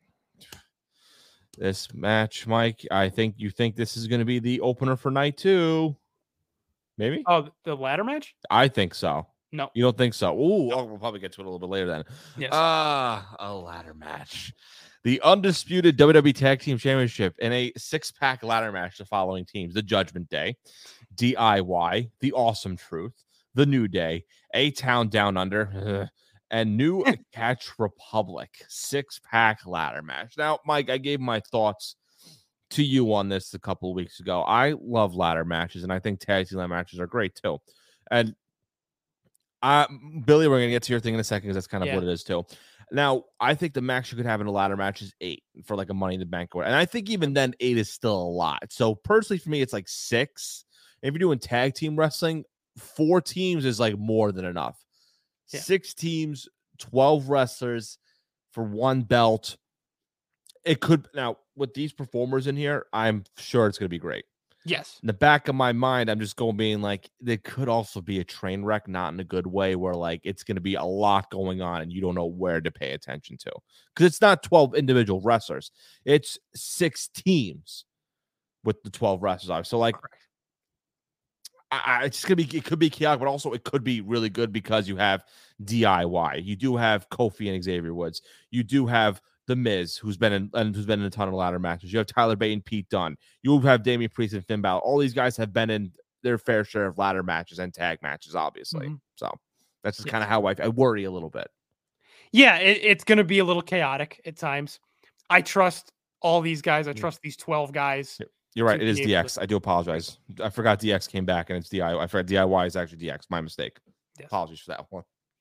this match, Mike. I think you think this is going to be the opener for night two. Maybe. Oh, the ladder match? I think so. No. You don't think so? Ooh, oh, we'll probably get to it a little bit later then. Yes. Ah, a ladder match. The undisputed W W E Tag Team Championship in a six-pack ladder match. The following teams: The Judgment Day, D I Y, The Awesome Truth, The New Day, A Town Down Under, and New Catch Republic. Six-pack ladder match. Now, Mike, I gave my thoughts to you on this a couple of weeks ago. I love ladder matches, and I think tag team ladder matches are great too. And Uh, Billy, we're gonna get to your thing in a second because that's kind of Yeah. what it is too. Now, I think the max you could have in a ladder match is eight for like a Money in the Bank, or and I think even then eight is still a lot. So personally, for me, it's like six. If you're doing tag team wrestling, four teams is like more than enough. Yeah. Six teams, twelve wrestlers for one belt. It could now with these performers in here, I'm sure it's gonna be great. Yes. In the back of my mind, I'm just going being like, there could also be a train wreck, not in a good way, where like it's going to be a lot going on and you don't know where to pay attention to. Because it's not twelve individual wrestlers, it's six teams with the twelve wrestlers. So, like, I, I, it's going to be, it could be chaotic, but also it could be really good because you have D I Y. You do have Kofi and Xavier Woods. You do have The Miz, who's been in and who's been in a ton of ladder matches. You have Tyler Bate and Pete Dunne. You have Damian Priest and Finn Balor. All these guys have been in their fair share of ladder matches and tag matches, obviously. Mhm. So that's just Yes. kind of how I, I worry a little bit. Yeah, it, it's going to be a little chaotic at times. I trust all these guys. I Mm. trust these twelve guys. You're right. to It is be able D X. to- I do apologize. I forgot D X came back and it's D I Y. I forgot D I Y is actually D X. My mistake. Yes. Apologies for that one.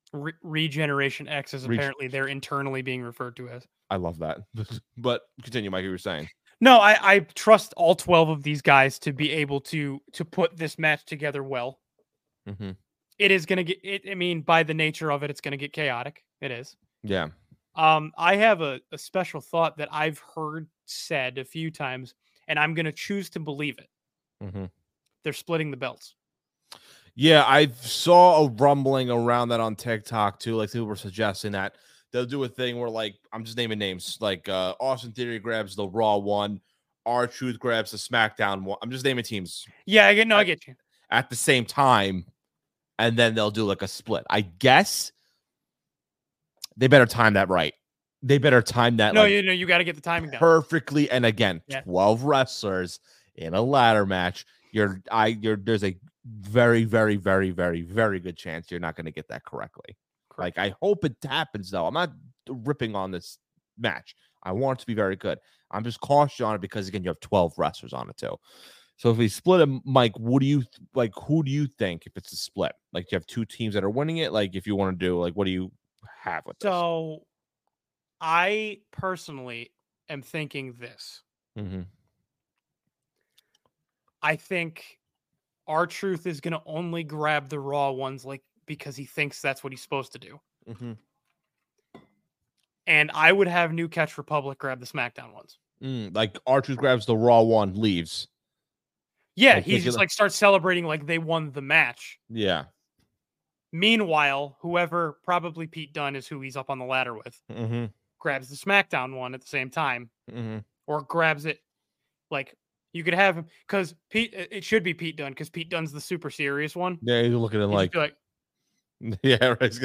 Re- Regeneration X is Reg- apparently they're internally being referred to as. I love that. But continue, Mike. You were saying. No, I, I trust all twelve of these guys to be able to to put this match together well. Mm-hmm. It is going to get it. I mean, by the nature of it, it's going to get chaotic. It is. Yeah. Um, I have a, a special thought that I've heard said a few times, and I'm going to choose to believe it. Mm-hmm. They're splitting the belts. Yeah, I saw a rumbling around that on TikTok too. Like people were suggesting that they'll do a thing where, like, I'm just naming names. Like uh, Austin Theory grabs the Raw one, R-Truth grabs the SmackDown one. I'm just naming teams. Yeah, I get no, at, I get you. At the same time, and then they'll do like a split. I guess they better time that right. They better time that. No, like, you know, you got to get the timing down perfectly. And again, yeah. twelve wrestlers in a ladder match. You're, I, you're. There's a very, very, very, very, very good chance you're not going to get that correctly. Correct. Like, I hope it happens, though. I'm not ripping on this match. I want it to be very good. I'm just cautious on it because, again, you have twelve wrestlers on it, too. So if we split them, Mike, what do you, like, who do you think if it's a split? Like, you have two teams that are winning it? Like, if you want to do, like, what do you have with this? So, I personally am thinking this. Mm-hmm. I think R-Truth is going to only grab the Raw ones, like, because he thinks that's what he's supposed to do. Mm-hmm. And I would have New Catch Republic grab the SmackDown ones. Mm, like R-Truth grabs the Raw one, leaves. Yeah, like, he just like starts celebrating like they won the match. Yeah. Meanwhile, whoever, probably Pete Dunne is who he's up on the ladder with, mm-hmm. grabs the SmackDown one at the same time, mm-hmm. or grabs it. Like, you could have him because Pete. It should be Pete Dunne because Pete Dunne's the super serious one. Yeah, you look at him like, like, yeah, right.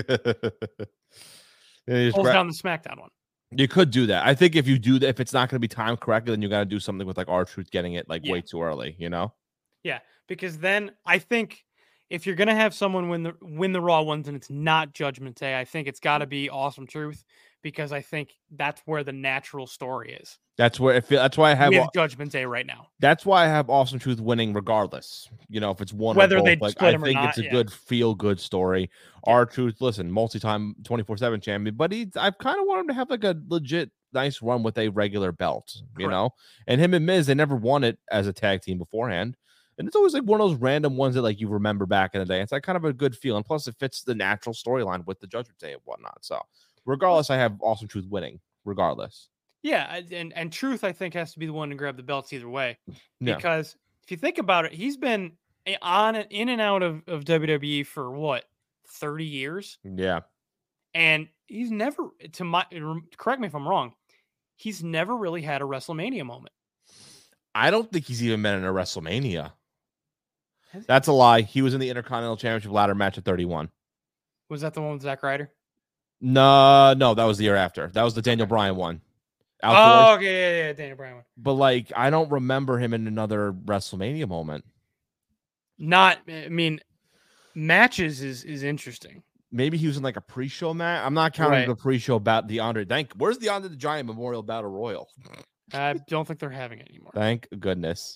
yeah, pulls grab- down the SmackDown one. You could do that. I think if you do that, if it's not going to be timed correctly, then you got to do something with like R-Truth getting it like yeah. way too early, you know? Yeah, because then I think if you're going to have someone win the win the Raw ones and it's not Judgment Day, I think it's got to be Awesome Truth because I think that's where the natural story is. That's where it feel, that's why I have, we have Judgment Day right now. That's why I have Awesome Truth winning regardless. You know, if it's one whether or both, they like, split I them think or not, it's a yeah. good feel good story. Yeah. R-Truth, listen, multi-time twenty-four seven champion, but he I kind of want him to have like a legit nice run with a regular belt, you Correct. know. And him and Miz, they never won it as a tag team beforehand. And it's always like one of those random ones that like you remember back in the day. It's like kind of a good feel. And plus it fits the natural storyline with the Judgment Day and whatnot. So regardless, I have Awesome Truth winning, regardless. Yeah, and, and Truth, I think, has to be the one to grab the belts either way. Yeah. Because if you think about it, he's been on in and out of, of W W E for what, thirty years? Yeah. And he's never, to my correct me if I'm wrong, he's never really had a WrestleMania moment. I don't think he's even been in a WrestleMania. That's a lie. He was in the Intercontinental Championship ladder match at thirty-one. Was that the one with Zack Ryder? No, no, that was the year after. That was the Daniel Bryan one. Outdoors. Oh, okay, yeah, yeah, Daniel Bryan one. But like, I don't remember him in another WrestleMania moment. Not, I mean, matches is is interesting. Maybe he was in like a pre-show match. I'm not counting right. the pre-show about the Andre. Thank. Where's the Andre the Giant Memorial Battle Royal? I don't think they're having it anymore. Thank goodness.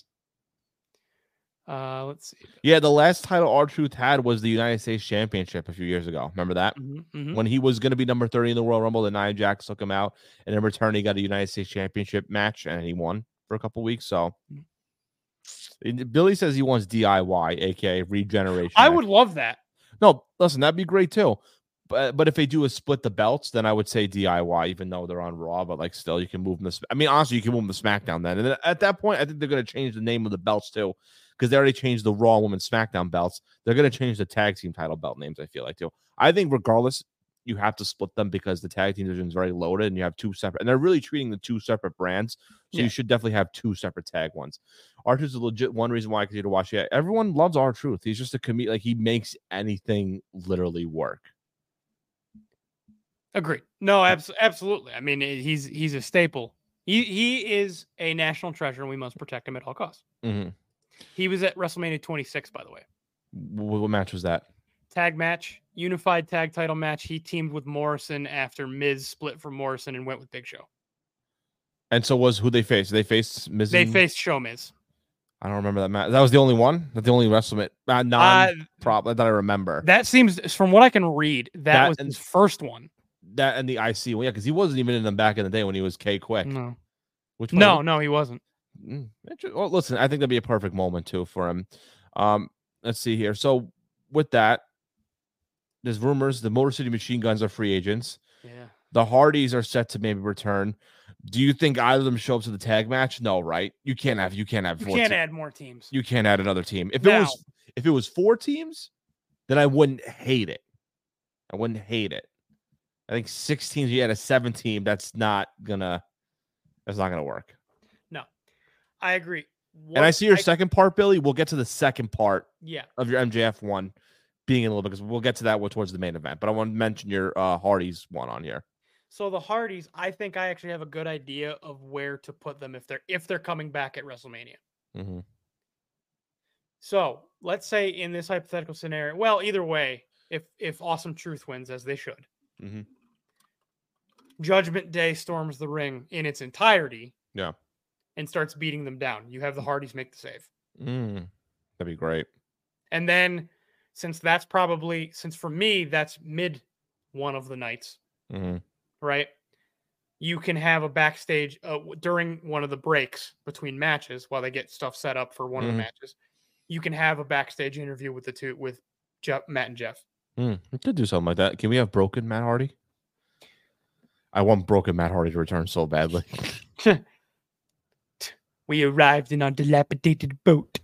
Uh, let's see. Yeah, the last title R-Truth had was the United States Championship a few years ago. Remember that? Mm-hmm, mm-hmm. When he was going to be number thirty in the Royal Rumble, the Nia Jax took him out, and in return, he got a United States Championship match, and he won for a couple weeks. So, mm-hmm. Billy says he wants D I Y, aka regeneration. I match. would love that. No, listen, that'd be great too. But but if they do a split the belts, then I would say D I Y, even though they're on Raw. But like, still, you can move them. To, I mean, honestly, you can move them to SmackDown then. And then at that point, I think they're going to change the name of the belts too, because they already changed the Raw Women's SmackDown belts. They're going to change the tag team title belt names. I feel like too. I think regardless, you have to split them because the tag team division is very loaded, and you have two separate. And they're really treating the two separate brands, so yeah. you should definitely have two separate tag ones. R-Truth is a legit one reason why I continue to watch it. Everyone loves R-Truth. He's just a comedian. Like, he makes anything literally work. Agreed. No, abs- absolutely. I mean, he's he's a staple. He he is a national treasure, and we must protect him at all costs. Mm-hmm. He was at WrestleMania twenty-six, by the way. What, what match was that? Tag match, unified tag title match. He teamed with Morrison after Miz split from Morrison and went with Big Show. And so was who they faced? They faced Miz. They and... faced Show Miz. I don't remember that match. That was the only one. That the only WrestleMania uh, non Uh, prop that I remember. that seems, from what I can read, that, That was and- his first one. That and the I C one, yeah, because he wasn't even in them back in the day when he was K Quick. No, Which one? no, no, he wasn't. Mm, inter- well, listen, I think that'd be a perfect moment too for him. Um, let's see here. So with that, there's rumors the Motor City Machine Guns are free agents. Yeah. The Hardys are set to maybe return. Do you think either of them show up to the tag match? No, right? You can't have you can't have You four can't te- add more teams. you can't add another team. If it Now- was if it was four teams, then I wouldn't hate it. I wouldn't hate it. I think six teams, you had a seven team. That's not gonna that's not gonna work. No, I agree. And I What see your I- second part, Billy. We'll get to the second part Yeah. of your M J F one being in a little bit because we'll get to that one towards the main event. But I want to mention your uh, Hardys one on here. So the Hardys, I think I actually have a good idea of where to put them if they're if they're coming back at WrestleMania. Mm-hmm. So let's say in this hypothetical scenario, well, either way, if if Awesome Truth wins, as they should, Mm-hmm. Judgment Day storms the ring in its entirety. Yeah. And starts beating them down. You have the Hardys make the save. Mm, that'd be great. And then since that's probably since for me that's mid one of the nights, Mm-hmm. right? You can have a backstage uh, w- during one of the breaks between matches while they get stuff set up for one of Mhm. the matches. You can have a backstage interview with the two with Jeff, Matt and Jeff. Mm, we could do something like that. Can we have broken Matt Hardy? I want broken Matt Hardy to return so badly. We arrived in our dilapidated boat.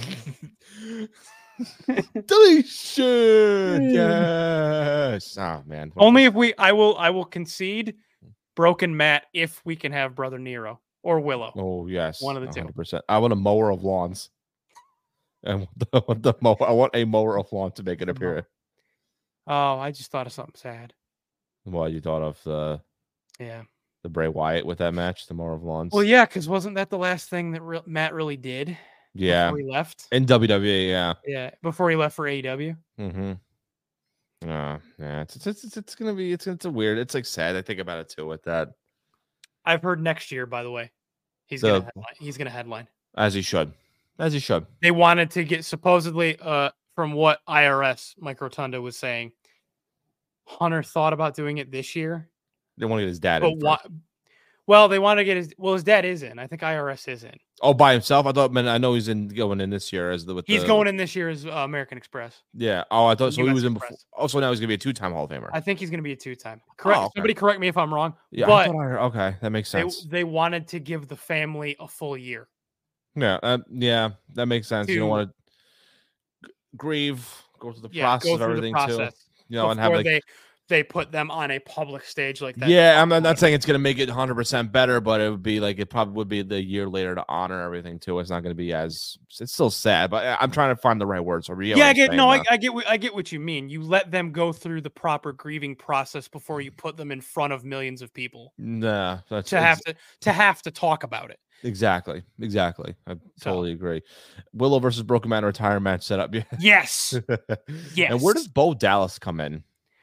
Deletion. Yes. Oh man. Only if we I will I will concede broken Matt if we can have Brother Nero or Willow. Oh yes. One of the two. one hundred percent. I want a mower of lawns. And the, the mower, I want a mower of lawns to make an appearance. Oh, I just thought of something sad. What you thought of the Yeah. the Bray Wyatt with that match, the mower of lawns? Well, yeah, because wasn't that the last thing that re- Matt really did? yeah. Before he left. In W W E, yeah. Yeah, before he left for A E W. Mm-hmm. Uh, yeah, it's, it's it's it's gonna be it's it's a weird. It's like sad. I think about it too with that, I've heard next year, by the way, he's The- gonna headline. He's gonna headline. as he should, as he should. They wanted to get supposedly, uh, from what I R S Mike Rotunda was saying, Hunter thought about doing it this year, They want to get his dad but in. why? first. Well, they want to get his. Well, his dad is in. I think I R S is in. Oh, by himself. I thought. Man, I know he's in going in this year as the. With He's the, going in this year as uh, American Express. Yeah. Oh, I thought so. He U S was in before. Express. Oh, so now he's gonna be a two-time Hall of Famer. I think he's going to be a two-time. Correct. Oh, okay. Somebody correct me if I'm wrong. yeah. I but thought I heard- okay, that makes they sense. they wanted to give the family a full year. yeah. Uh, yeah. That makes sense. You don't To- want to grieve, go through the Yeah, process go of through the everything process too. You know, and have before like. they they put them on a public stage like that. Yeah, I'm not, not saying it's going to make it one hundred percent better, but it would be like it probably would be the year later to honor everything too. It's not going to be as it's still sad, but I- I'm trying to find the right words. So Yeah, I get no, I, I get what I get what you mean. You let them go through the proper grieving process before you put them in front of millions of people nah, that's to have to to have to talk about it. exactly, exactly. I So- totally agree. Willow versus Broken Man retire match set up. Yeah. Yes. And where Yes. does Bo Dallas come in?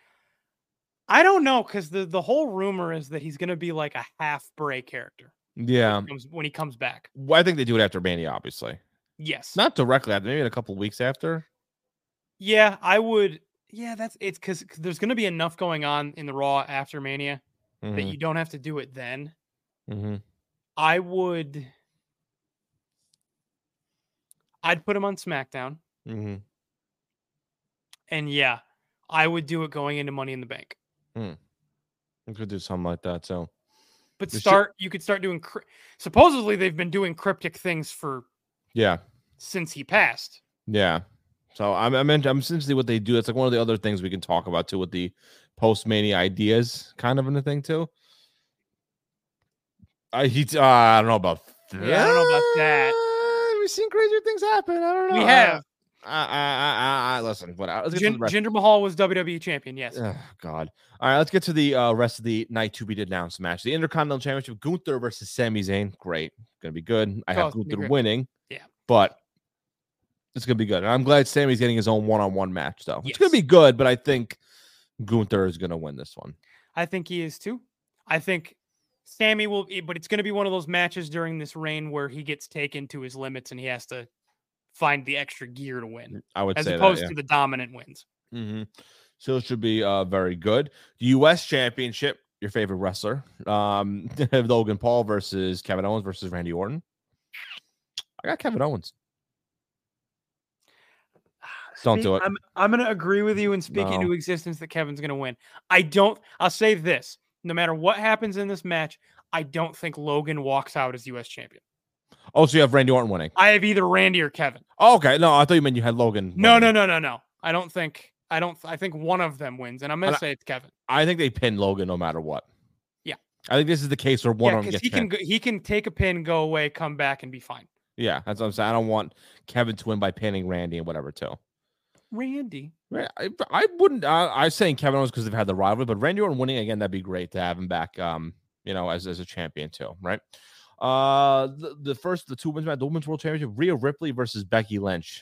I don't know because the, the whole rumor is that he's gonna be like a half Bray character Yeah, when he comes- when he comes back. well, I think they do it after Mania, obviously. Yes. Not directly after, maybe in a couple weeks after. Yeah, I would. Yeah, that's it's because there's gonna be enough going on in the Raw after Mania that Mhm, you don't have to do it then. mhm. I would. I'd put him on SmackDown, Mhm. and yeah, I would do it going into Money in the Bank. We could do something like that. So But The shi- start, you could start doing. Cri- Supposedly, they've been doing cryptic things for yeah. since he passed. Yeah. So I'm I'm, in, I'm essentially what they do. It's like one of the other things we can talk about too with the post Mania ideas, kind of in the thing too. I he uh, I don't know about that. Yeah, I don't know about that. Uh, We've seen crazier things happen. I don't know. We have. I I I, I, I listen. But let's get to Jin- the rest. Jinder Mahal was W W E champion. Yes. Oh, God. All right, let's get to the uh, rest of the night to be announced match. The Intercontinental Championship, Gunther versus Sami Zayn. Great. Gonna be good. I Oh, have it's gonna be Gunther great. winning. Yeah. But it's gonna be good. And I'm glad Sami's getting his own one-on-one match, though. It's gonna Yes. be good, but I think Gunther is gonna win this one. I think he is too. I think Sammy will, but it's going to be one of those matches during this reign where he gets taken to his limits and he has to find the extra gear to win, I would as say opposed that, yeah. to the dominant wins. Mm-hmm. So it should be uh, very good. The U S Championship, your favorite wrestler, um, Logan Paul versus Kevin Owens versus Randy Orton. I got Kevin Owens. Don't do it. I'm, I'm going to agree with you and speak No. into existence that Kevin's going to win. I don't, I'll say this, no matter what happens in this match, I don't think Logan walks out as U S champion. Oh, so you have Randy Orton winning. I have either Randy or Kevin. Oh, okay. No, I thought you meant you had Logan. No, winning. no, no, no, no. I don't think, I don't, I think one of them wins, and I'm going And to I- say it's Kevin. I think they pin Logan no matter what. Yeah. I think this is the case where one Yeah, of them because gets he can, pinned. go, he can take a pin, go away, come back, and be fine. Yeah, that's what I'm saying. I don't want Kevin to win by pinning Randy and whatever, too. Randy. Right, I, I wouldn't. Uh, I was saying Kevin Owens because they've had the rivalry, but Randy Orton winning again, that'd be great to have him back. Um, you know, as as a champion too, right? Uh, the, the first, the two women's match, the women's world championship, Rhea Ripley versus Becky Lynch.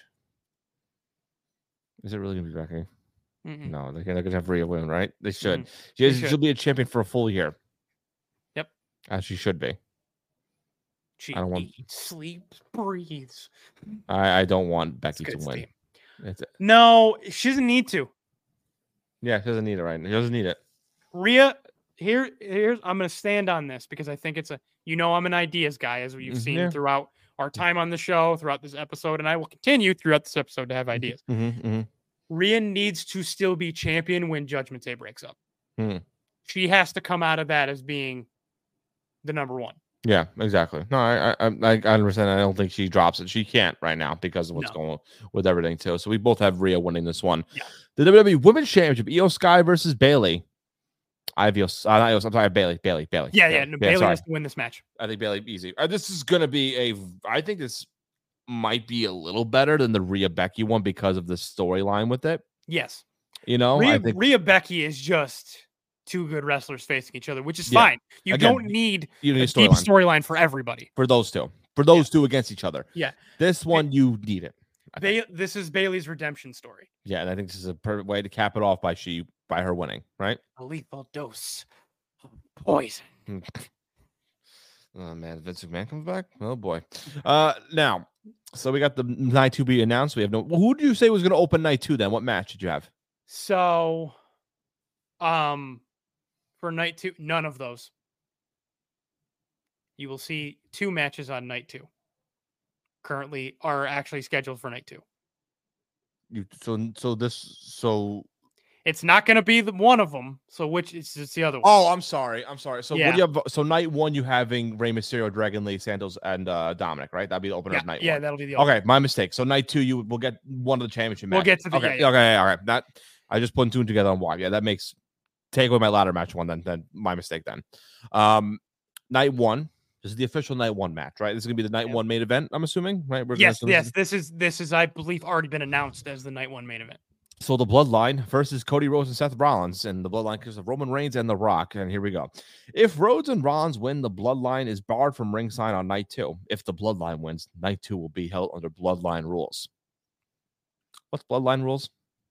Is it really gonna be Becky? Mm-mm. No, they're gonna, they're gonna have Rhea win, right? They should. Mhm. She, They should. she'll be a champion for a full year. Yep. As she should be. She I don't want- eats, sleeps, breathes. I, I don't want It's Becky good to win. steam. It's, No, she doesn't need to. yeah, she doesn't need it right now. She doesn't need it. Rhea, here, here's I'm gonna stand on this because I think it's a you know I'm an ideas guy, as you've Mhm, seen yeah. throughout our time on the show, throughout this episode, and I will continue throughout this episode to have ideas. Mm-hmm, mm-hmm. Rhea needs to still be champion when Judgment Day breaks up. Hmm. She has to come out of that as being the number one. Yeah, exactly. No, I, I, I, I understand. I don't think she drops it. She can't right now because of what's No. going on with everything too. So we both have Rhea winning this one. Yeah. The W W E Women's Championship: Io Sky versus Bailey. I have Io. Uh, not Io, I'm sorry, Bailey. Bailey. Bailey. Yeah, Bailey. yeah. No, Bailey sorry. has to win this match. I think Bailey easy. Uh, this is gonna be a. I think this might be a little better than the Rhea Becky one because of the storyline with it. Yes. You know, Rhea, I think Rhea Becky is just two good wrestlers facing each other, which is Yeah. fine. You Again, don't need you a need a deep storyline storyline for everybody. for those two. For those two against each other. Yeah. This one you need it. I think. Ba- this is Bailey's redemption story. Yeah, and I think this is a perfect way to cap it off by she by her winning, right? A lethal dose of poison. Oh man, Vince McMahon comes back. Oh boy. Uh, now, so we got the night two be announced. We have no. Well, who did you say was going to open night two? Then what match did you have? So, um, for night two, none of those. You will see two matches on night two. Currently, are actually scheduled for night two. You so so this so. It's not going to be the one of them. So which is it's the other one? Oh, I'm sorry. I'm sorry. So what Yeah. do you have? So night one, you having Rey Mysterio, Dragon Lee, Santos, and uh, Dominic, right? That'd be the opener yeah, of night yeah, one. that'll be the other. Okay, my mistake. So night two, you will get one of the championship We'll matches. get to the- okay. yeah, Okay, all right. That I just put two and together on why. Yeah, that makes take away my ladder match one. Then, then my mistake. Then, um, night one. This is the official night one match, right? This is gonna be the night Yep. one main event. I'm assuming, right? We're gonna Yes, assume this yes. is- This is this is I believe already been announced as the night one main event. So the Bloodline versus Cody Rhodes and Seth Rollins, and the Bloodline consists of Roman Reigns and The Rock. And here we go. If Rhodes and Rollins win, the Bloodline is barred from ringside on night two. If the Bloodline wins, night two will be held under Bloodline rules. What's Bloodline rules?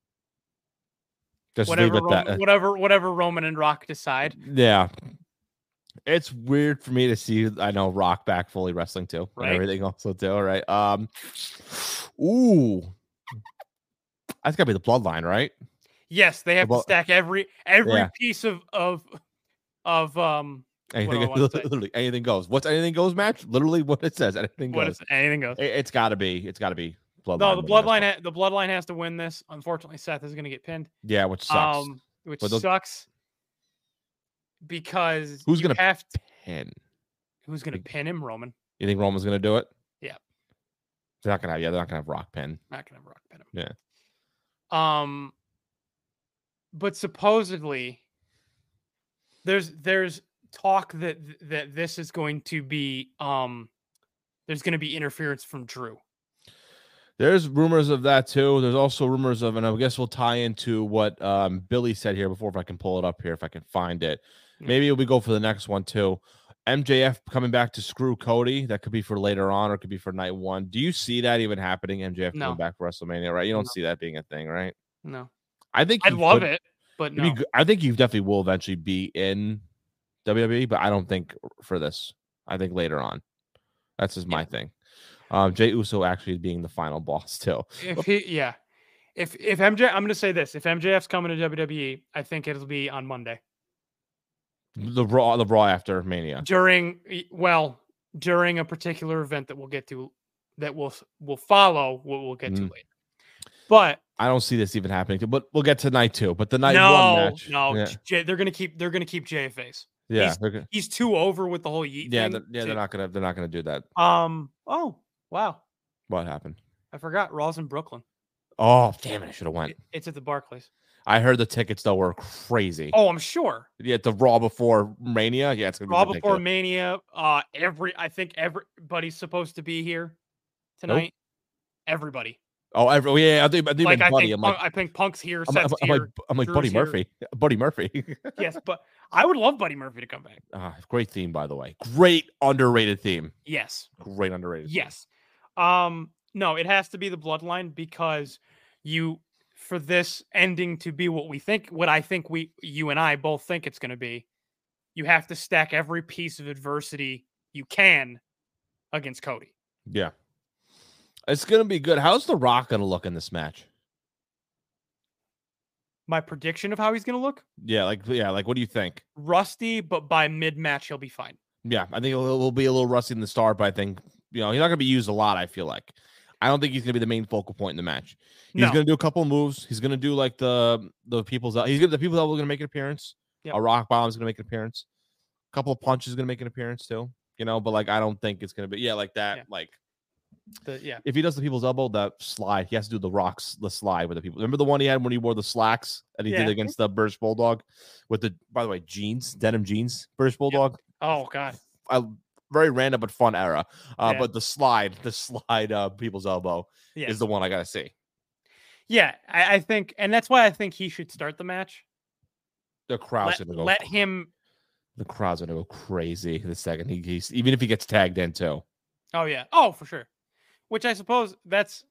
Just Whatever, leave it that. Roman, whatever, whatever Roman and Rock decide. Yeah. It's weird for me to see, I know, Rock back fully wrestling too. Right. And everything also too, right? Um, ooh. That's gotta be the Bloodline, right? Yes, they have Well, to stack every every yeah. piece of of of um. Anything, do I wanna say? literally, anything goes. What's anything goes match? Literally, what it says. Anything What goes. is anything goes? It, it's got to be. It's got to be Bloodline. No, the winning this bloodline. one. Ha- the bloodline has to win this. Unfortunately, Seth is going to get pinned. Yeah, which sucks. Um, which But those- sucks because Who's you gonna have to, Pin. who's going to Big- pin him? Roman. You think Roman's gonna do it? Yeah. They're not gonna have. Yeah, they're not gonna have Rock pin. Not going to Rock pin him. Yeah. Um, but supposedly, there's there's talk that that this is going to be um, there's going to be interference from Drew. There's rumors of that too. There's also rumors of, and I guess we'll tie into what um, Billy said here before. If I can pull it up here, if I can find it, Yeah. maybe we go for the next one too. M J F coming back to screw Cody. That could be for later on, or it could be for night one. Do you see that even happening? M J F No. coming back for WrestleMania, right? You don't No. see that being a thing, right? No, I think I'd he love could- it, but it'd be no. good- I think you definitely will eventually be in W W E, but I don't think for this. I think later on. That's just my Yeah. thing. Um, Jey Uso actually being the final boss too. If he, yeah, if if M J, I'm going to say this: if M J F's coming to W W E, I think it'll be on Monday The Raw, the Raw after Mania. during, well, during a particular event that we'll get to, that will will follow what we'll get to Mm. later. But I don't see this even happening, too, but we'll get to night two. But the night no, one match, no, yeah, J- they're going to keep they're going to keep J face. yeah, He's- they're gonna- He's too over with the whole Yeet yeah, thing. they're, yeah, to- they're not gonna, they're not gonna do that. Um. Oh wow, What happened? I forgot. Raw's in Brooklyn. Oh, damn it! I should have went. It- it's at the Barclays. I heard the tickets though were crazy. Oh, I'm sure. Yeah, the Raw before Mania. Yeah, it's gonna be Raw before ridiculous. Mania. Uh, every I think everybody's supposed to be here tonight. Everybody. Oh, every, oh, yeah, I think, I think Like meant I Buddy. think, I'm Punk, like, I think Punk's here. I'm, Seth's I'm, I'm here. like, I'm like Drew's Buddy here. Murphy. Buddy Murphy. Yes, but I would love Buddy Murphy to come back. Ah, great theme, by the way. Great underrated theme. Yes. Great underrated. theme. Yes. Um. No, it has to be the Bloodline because you, for this ending to be what we think, what I think we, you and I both think it's going to be, you have to stack every piece of adversity you can against Cody. Yeah. It's gonna be good. How's The Rock gonna look in this match? My prediction of how he's going to look: Yeah, like yeah, like what do you think? rusty, but by mid-match he'll be fine. Yeah, I think it'll, it'll be a little rusty in the start, but I think you know he's not gonna be used a lot. I feel like I don't think he's gonna be the main focal point in the match. He's No. gonna do a couple of moves. He's gonna do like the the people's. He's gonna the people's elbow gonna make an appearance. Yep. A rock bomb is gonna make an appearance. A couple of punches is gonna make an appearance too. You know, but like I don't think it's gonna be yeah like that. Yeah. Like The, yeah. if he does the people's elbow, that slide, he has to do the rocks, the slide with the people. Remember the one he had when he wore the slacks and he Yeah. did against the British Bulldog with the, by the way, jeans, denim jeans, British Bulldog. Oh God. A very random but fun era. Uh, Yeah. But the slide, the slide, uh, people's elbow Yeah. is the one I gotta see. Yeah. I, I think, and that's why I think he should start the match. The crowd's Let, gonna go. let him. The crowd's gonna go crazy the second he, he's even if he gets tagged in too. Oh yeah. Oh, for sure. Which I suppose that's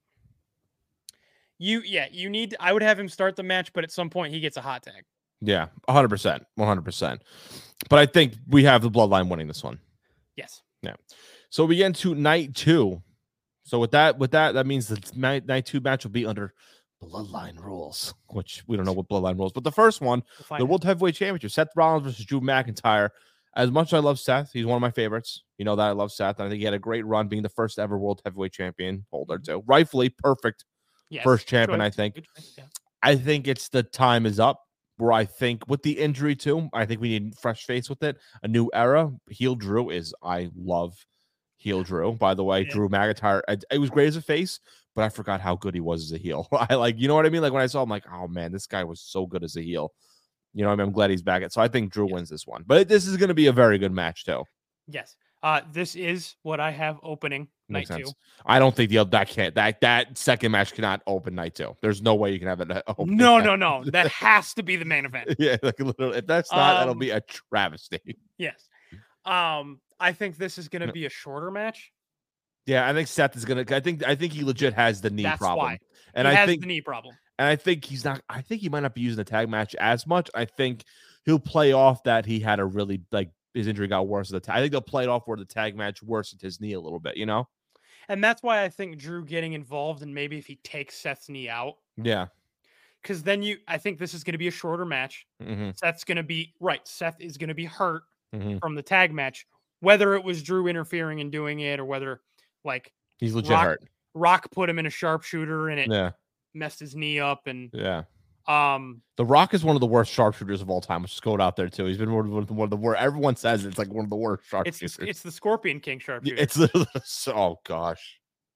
you. Yeah, you need. I would have him start the match, but at some point he gets a hot tag. Yeah, one hundred percent, one hundred percent. But I think we have the Bloodline winning this one. Yes. So we get into night two. So with that, with that, that means the night, night two match will be under Bloodline rules, which we don't know what Bloodline rules. But the first one, We'll find the out. World Heavyweight Championship, Seth Rollins versus Drew McIntyre. As much as I love Seth, he's one of my favorites. You know that I love Seth. And I think he had a great run being the first ever World Heavyweight Champion holder too. Rightfully perfect Yes, first good champion, I choice, think. good choice, yeah. I think it's the time is up where I think with the injury too, I think we need fresh face with it. A new era. Heel Drew is, I love heel Drew. By the way, Yeah. Drew McIntyre, I- it was great as a face, but I forgot how good he was as a heel. I like, you know what I mean? Like when I saw him, like, oh man, this guy was so good as a heel. You know what I mean? I'm glad he's back. So I think Drew Yeah. wins this one, but this is going to be a very good match too. Yes. Uh, this is what I have opening Makes night sense. two. I don't think the that can't that that second match cannot open night two. There's no way you can have it uh, open. No, night- no, no. That has to be the main event. Yeah, like literally, if that's not, that'll Um, be a travesty. Yes. Um, I think this is going to be a shorter match. Yeah, I think Seth is gonna. I think I think he legit has the knee That's problem, why. and he I has think the knee problem. and I think he's not. I think he might not be using the tag match as much. I think he'll play off that he had a really like his injury got worse. At the ta- I think they'll play it off where the tag match worsened his knee a little bit. You know? And that's why I think Drew getting involved and maybe if he takes Seth's knee out, Yeah. because then you, I think this is going to be a shorter match. Mm-hmm, Seth's going to be right. Seth is going to be hurt mm-hmm. from the tag match, whether it was Drew interfering and doing it or whether like He's legit Rock- hurt. Rock put him in a sharpshooter and it Yeah, messed his knee up. And yeah. um, The Rock is one of the worst sharpshooters of all time. Let's just go out there too. He's been one of the, one of the worst. Everyone says it's like one of the worst it's sharpshooters. the, it's the Scorpion King Yeah, sharpshooter. it's literally so, oh gosh.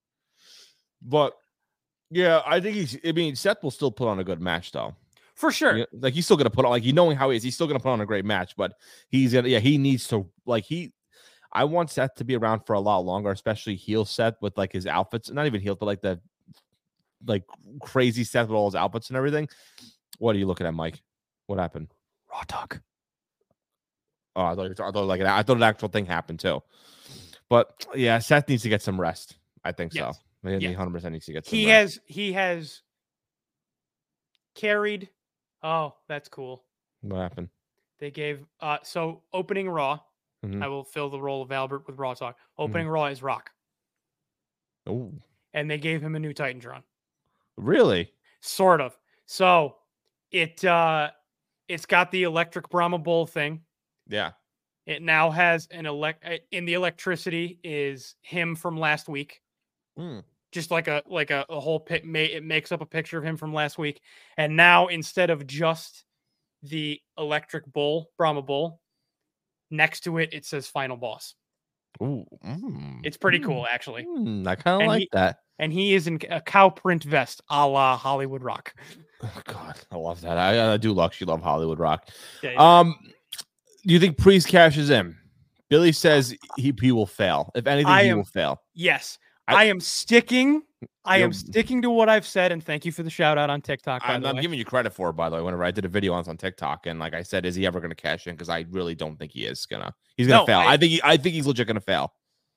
But yeah, I think he's. I mean, Seth will still put on a good match though. For sure. Yeah, like he's still gonna put on, like, you knowing how he is, he's still gonna put on a great match. But he's gonna, yeah, he needs to, like, he. I want Seth to be around for a lot longer, especially heel Seth with like his outfits, not even heel, but like the like crazy Seth with all his outfits and everything. What are you looking at, Mike? What happened? Raw talk. Oh, I thought, you were- I thought like an, I thought an actual thing happened too. But yeah, Seth needs to get some rest. I think Yes. so. He one Yes. hundred percent needs to get some He rest. has he has carried. Oh, that's cool. What happened? They gave uh so opening Raw. Mhm. I will fill the role of Albert with Raw talk. Opening Raw is Rock, Oh, and they gave him a new Titantron. really? Sort of. So it uh it's got the electric Brahma Bull thing. Yeah. It now has an elect in the electricity is him from last week. Mm. Just like a like a, a whole pic ma- it makes up a picture of him from last week. And now instead of just the electric bull, Brahma Bull, next to it it says Final Boss. Ooh, mm, It's pretty mm, cool actually. mm, I kind of And like he- that. And he is in a cow print vest, a la Hollywood Rock. Oh, God, I love that. I, I do actually love Hollywood Rock. Yeah, yeah. Um, do you think Priest cashes in? Billy says he, he will fail. If anything, I he am- will fail. Yes, I- I, am sticking. I am You're- sticking to what I've said, and thank you for the shout out on TikTok. By I'm, the I'm way. giving you credit for it, by the way. Whenever I did a video on this on TikTok, and like I said, is he ever going to cash in? Because I really don't think he is gonna. He's gonna No, fail. I, I- think he, I think he's legit gonna fail.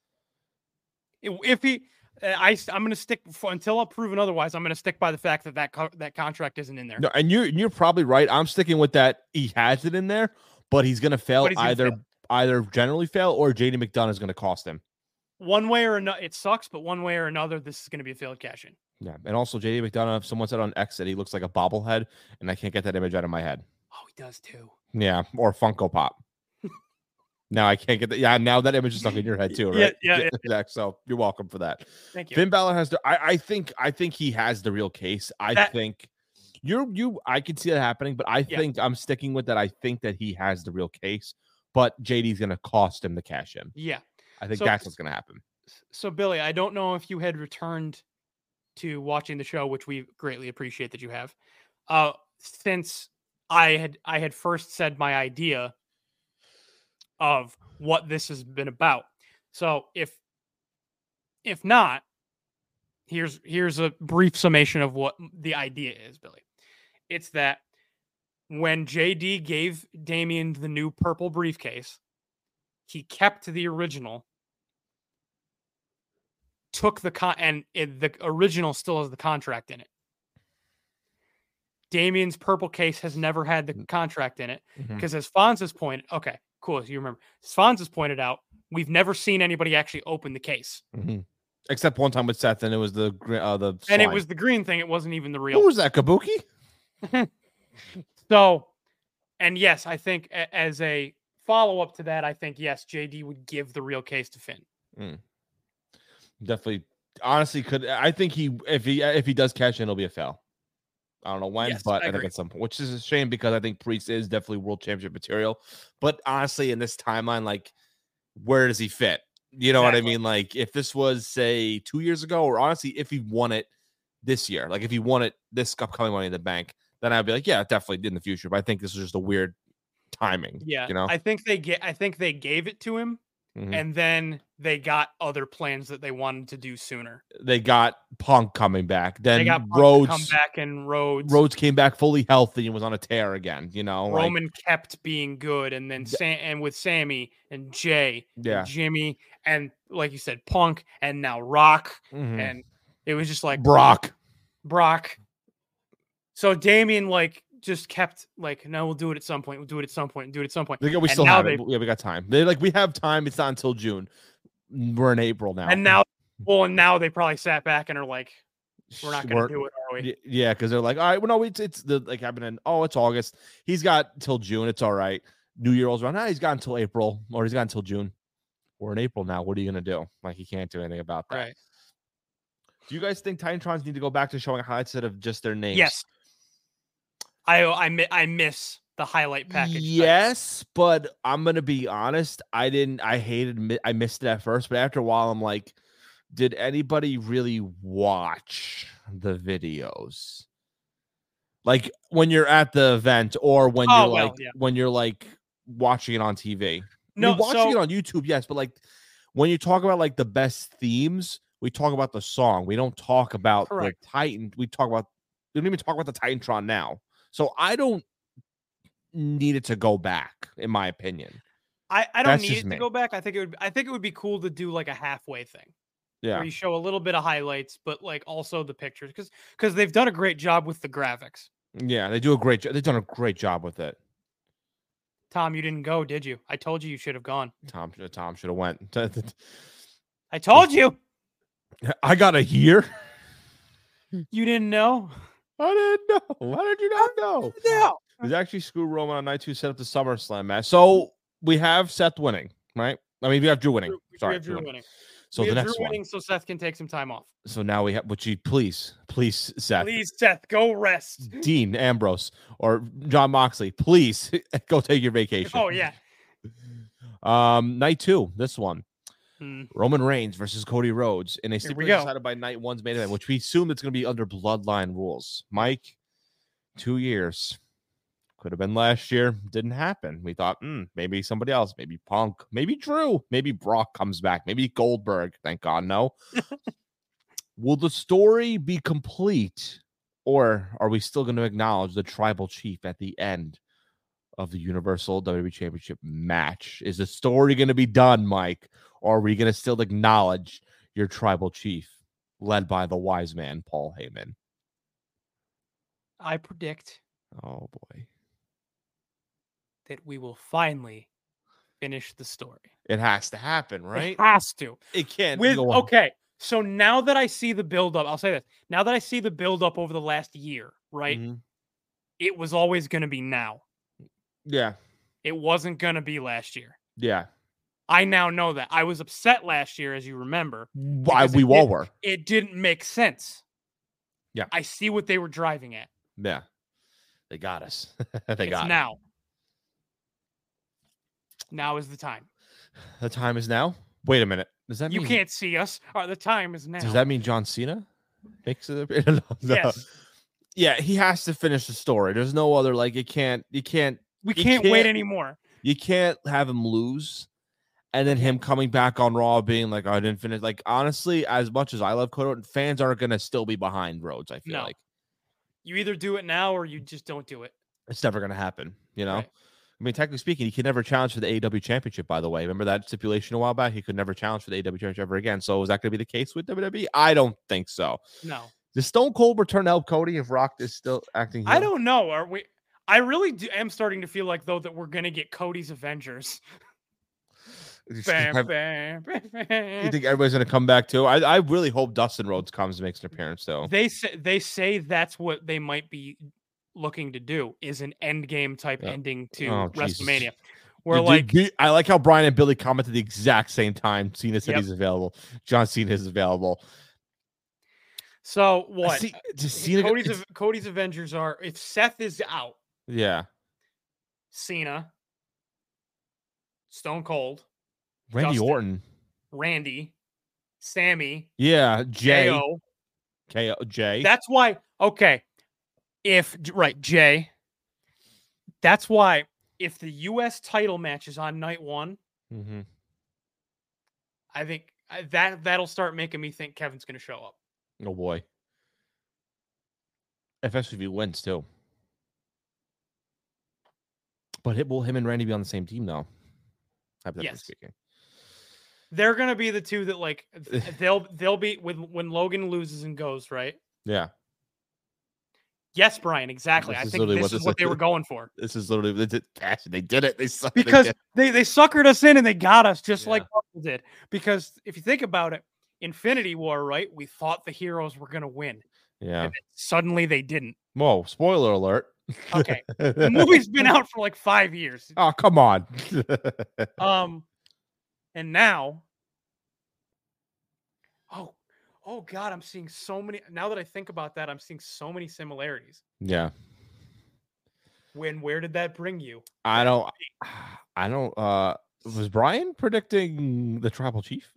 If he, uh, I, I'm going to stick for, until I'm proven otherwise. I'm going to stick by the fact that that co- that contract isn't in there. No, and you're you're probably right. I'm sticking with that. He has it in there, but he's gonna fail. But he's gonna Either fail. either generally fail or J D McDonough is gonna cost him. One way or another, it sucks, but one way or another, this is going to be a failed cash in. Yeah, and also J D McDonough. Someone said on X that he looks like a bobblehead, and I can't get that image out of my head. Oh, he does too. Yeah, or Funko Pop. Now I can't get that. Yeah, now that image is stuck in your head too, Yeah, right? yeah, yeah. Zach, so you're welcome for that. Thank you. Finn Balor has the. I, I think. I think he has the real case. I That- think you're you. I can see that happening, but I Yeah. think I'm sticking with that. I think that he has the real case, but J D's going to cost him the cash in. Yeah. I think So- that's what's going to happen. So Billy, I don't know if you had returned to watching the show, which we greatly appreciate that you have. Uh, since I had I had first said my idea of what this has been about. So if if not, here's here's a brief summation of what the idea is, Billy. It's that when J D gave Damian the new purple briefcase, he kept the original, took the con and it, the original still has the contract in it. Damian's purple case has never had the contract in it Mhm. because, as Fonz has pointed, okay, cool. So you remember, as Fonz has pointed out, we've never seen anybody actually open the case, Mhm. Except one time with Seth, and it was the gr- uh, the and it slime. was the green thing. It wasn't even the Who real. was that? Kabuki? So, and yes, I think a- as a follow up to that, I think yes, J D would give the real case to Finn. Definitely. Honestly, could I think he if he if he does cash in, it'll be a fail. I don't know when, Yes, but I I, think agree. at some point, which is a shame because I think Priest is definitely world championship material. But honestly, in this timeline, like, where does he fit? You know what I Exactly. mean? Like, if this was say two years ago, or honestly, if he won it this year, like if he won it this upcoming Money in the Bank, then I'd be like, yeah, definitely in the future. But I think this is just a weird timing. Yeah, you know, I think they get. I think they gave it to him, Mhm. and then they got other plans that they wanted to do sooner. they got Punk coming back, then They got Punk to Rhodes. come back, and Rhodes. Rhodes came back fully healthy and was on a tear again. You know, like- Roman kept being good, and then Sam, and with Sammy and Jay, Yeah. and Jimmy, and like you said, Punk, and now Rock, Mhm. and it was just like Brock. Brock. So Damien like just kept like, no, we'll do it at some point. We'll do it at some point. And do it at some point. Like, we And still now have it. they- Yeah, we got time. They're like, we have time. It's not until June. We're in April now. And now, well, and now they probably sat back and are like, we're not going to do it, are we? Y- Yeah, because they're like, all right, well, no, it's it's the like happening. Oh, it's August. He's got till June. It's all right. New Year rolls around. Ah, he's got until April, or he's got until June. We're in April now. What are you gonna do? Like, he can't do anything about that. Right. Do you guys think Titantrons need to go back to showing highlights instead of just their names? Yes. I I mi- I miss the highlight package. type. Yes, but I'm gonna be honest. I didn't. I hated. mi- I missed it at first, but after a while, I'm like, did anybody really watch the videos? Like when you're at the event, or when Oh, you're well, like yeah. when you're like watching it on T V. No, I mean, watching so- it on YouTube, yes, but like when you talk about like the best themes, we talk about the song. We don't talk about Correct. the Titan. We talk about. We don't even talk about the Titantron now. So I don't need it to go back, in my opinion. I, I don't That's need just it to me. go back. I think it would I think it would be cool to do like a halfway thing Yeah. where you show a little bit of highlights, but like also the pictures because because they've done a great job with the graphics. Yeah, they do a great job. They've done a great job with it. Tom, you didn't go, did you? I told you you should have gone. Tom, Tom should have went. I told you. I got a year. You didn't know? I didn't know. How did you not know? No. There's actually Screw Roman on night two set up the SummerSlam match. So we have Seth winning, right? I mean, we have Drew winning. Drew, Sorry, we have Drew Drew winning. So we the have next Drew one. winning, so Seth can take some time off. So now we have, would you please, please, Seth, Please, Seth, go rest. Dean Ambrose or John Moxley, please go take your vacation. Oh yeah. Um, night two, this one. Hmm. Roman Reigns versus Cody Rhodes in a we stipulation go. decided by night one's main event, which we assume it's going to be under bloodline rules. Mike, two years. Could have been last year. Didn't happen. We thought, hmm, maybe somebody else, maybe Punk, maybe Drew, maybe Brock comes back, maybe Goldberg. Thank God, no. Will the story be complete, or are we still going to acknowledge the tribal chief at the end of the Universal W W E Championship match? Is the story going to be done, Mike, or are we going to still acknowledge your tribal chief, led by the wise man, Paul Heyman? I predict Oh, boy. that we will finally finish the story. It has to happen, right? It has to. It can't With go on. okay, so now that I see the build up, I'll say this. Now that I see the build up over the last year, right? Mhm. It was always going to be now. Yeah. It wasn't going to be last year. Yeah. I now know that. I was upset last year, as you remember. Why because we it all didn't- were. It didn't make sense. Yeah. I see what they were driving at. Yeah. They got us. they It's got it. now. Now is the time. The time is now. Wait a minute. Does that You mean can't see us. Or the time is now. Does that mean John Cena makes it? No, no. Yes. Yeah, he has to finish the story. There's no other like it can't. You can't. We you can't, wait can't- anymore. You can't have him lose, and then him coming back on Raw being like, oh, "I didn't finish." Like honestly, as much as I love Cody, fans aren't gonna still be behind Rhodes. I feel No. like You either do it now or you just don't do it. it's never gonna happen. You know. Right. I mean, technically speaking, he could never challenge for the A E W Championship, by the way. Remember that stipulation a while back? He could never challenge for the A E W Championship ever again. So is that going to be the case with W W E? I don't think so. No. Does Stone Cold return to help Cody if Rock is still acting heel? I don't know. Are we? I really do, am starting to feel like though that we're gonna get Cody's Avengers. Bam, Have- bam, bam, You bam. think everybody's going to come back too? I, I really hope Dustin Rhodes comes and makes an appearance though. They say they say that's what they might be looking to do is an end game type Yeah. ending to Oh, Jesus. WrestleMania. Where Dude, like dude, I like how Brian and Billy commented the exact same time. Cena said Yep. he's available. John Cena is available. so what? See, just Cena, Cody's it's- Av- Cody's Avengers are if Seth is out, yeah. Cena, Stone Cold, Randy Dustin. Orton. Randy, Sammy, Yeah. Jay. J O. K O Jay. That's why, okay. If, right, Jay. That's why, if the U S title match is on night one, mm-hmm. I think I- that that'll start making me think Kevin's going to show up. Oh boy. Especially if he wins too. But it, will him and Randy be on the same team though? Hypothetically Yes. speaking. They're going to be the two that, like, th- they'll they'll be when when Logan loses and goes, right? Yeah. Yes, Brian, exactly. This I is think literally this what is this what is. they were going for. This is literally they did, gosh, they did it. They sucked it Because again. they, they suckered us in and they got us just Yeah. like Marvel did. Because if you think about it, Infinity War, right? We thought the heroes were going to win. Yeah. And then suddenly they didn't. Whoa, spoiler alert. Okay. The movie's been out for like five years. Oh, come on. Um, and now, oh, oh God, I'm seeing so many. Now that I think about that, I'm seeing so many similarities. yeah. When, where did that bring you? I don't I don't uh was Brian predicting the tribal chief?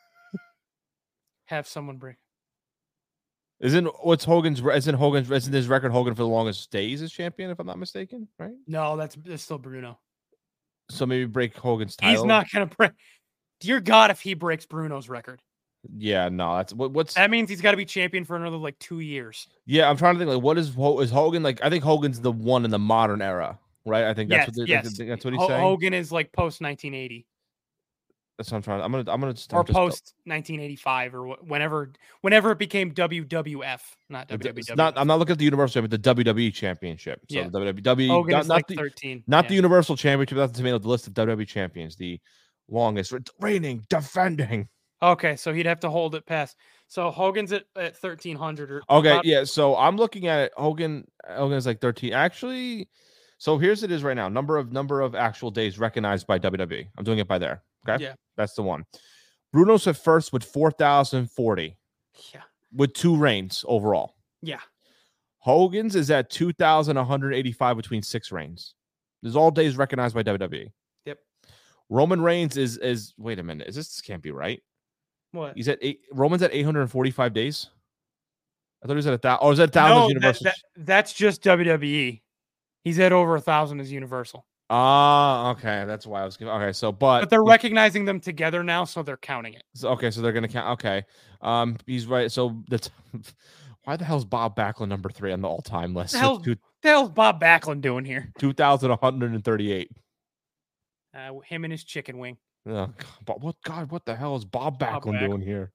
Have someone bring. Isn't what's Hogan's isn't Hogan's isn't his record Hogan for the longest days as champion, if I'm not mistaken, right? No, that's, that's still Bruno. So maybe break Hogan's title. He's not going to break. Dear God, if he breaks Bruno's record, Yeah, no, that's what what's that means he's got to be champion for another like two years. yeah, I'm trying to think like what is Ho- is Hogan like I think Hogan's the one in the modern era, right? I think that's Yes, what they, yes. that's what he's Ho- saying. Hogan is like post nineteen eighty. That's what I'm trying. I'm gonna. I'm gonna just. or I'm just- post nineteen eighty-five or wh- whenever whenever it became W W F, not It's W W W. not. I'm not looking at the Universal, but the W W E Championship. So Yeah. the W W E, Hogan not, is not like the thirteen. not yeah. the Universal Championship. That's the tomato. The list of W W E champions, the longest reigning, defending. Okay, so he'd have to hold it past. So Hogan's at, at thirteen hundred or Okay, about- yeah. So I'm looking at it. Hogan. Hogan is like thirteen. Actually, so here's it is right now. Number of number of actual days recognized by W W E. I'm doing it by there. Okay. Yeah. That's the one. Bruno's at first with four thousand forty Yeah. with two reigns overall. Yeah. Hogan's is at two thousand one hundred eighty-five between six reigns. This is all days recognized by W W E. Yep. Roman Reigns is is wait a minute. Is this, this can't be right? What? He's at eight. Roman's at eight hundred forty-five days. I thought he was at a thousand. Oh, is that a thousand No, that, Universal? that, that's just W W E. He's at over a thousand as Universal. Ah, okay. That's why I was gonna- okay. So, but But they're recognizing them together now, so they're counting it. so, okay. So they're gonna count. Okay. Um, he's right. So that's why the hell's Bob Backlund number three on the all-time list? The hell- Two the hell's Bob Backlund doing here? two thousand one hundred and thirty-eight. Uh, him and his chicken wing. Oh, God, but what God? What the hell is Bob Bob Backlund doing here?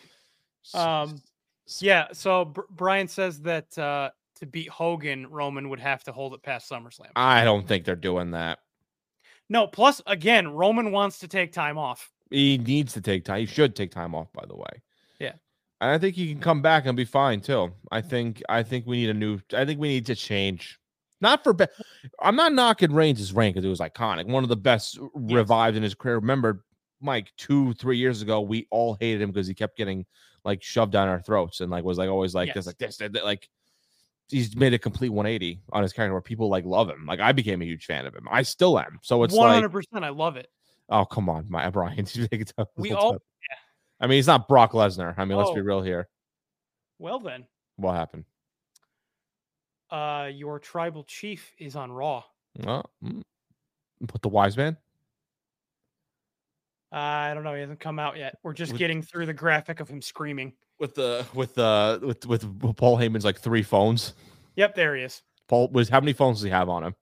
Um, Yeah, so Br- Brian says that uh, to beat Hogan, Roman would have to hold it past SummerSlam. I don't think they're doing that. No, plus again, Roman wants to take time off. He needs to take time. He should take time off, by the way. Yeah. And I think he can come back and be fine too. I think I think we need a new I think we need to change. Not for be- I'm not knocking Reigns' reign because it was iconic. One of the best revived in his career. Remember, Mike, two, three years ago, we all hated him because he kept getting like shoved down our throats and like was like always like Yes. this, like this, that, that, like he's made a complete one eighty on his character where people like love him. Like I became a huge fan of him. I still am. So it's One like, hundred percent, I love it. oh come on, my Brian. We all, I mean, he's not Brock Lesnar. I mean, let's be Oh. real here. well then, What happened? uh, your tribal chief is on Raw. Oh, mm. Put the wise man. Uh, I don't know, he hasn't come out yet. We're just With- getting through the graphic of him screaming. With the with the with with Paul Heyman's like three phones. Yep, there he is. Paul was how many phones does he have on him?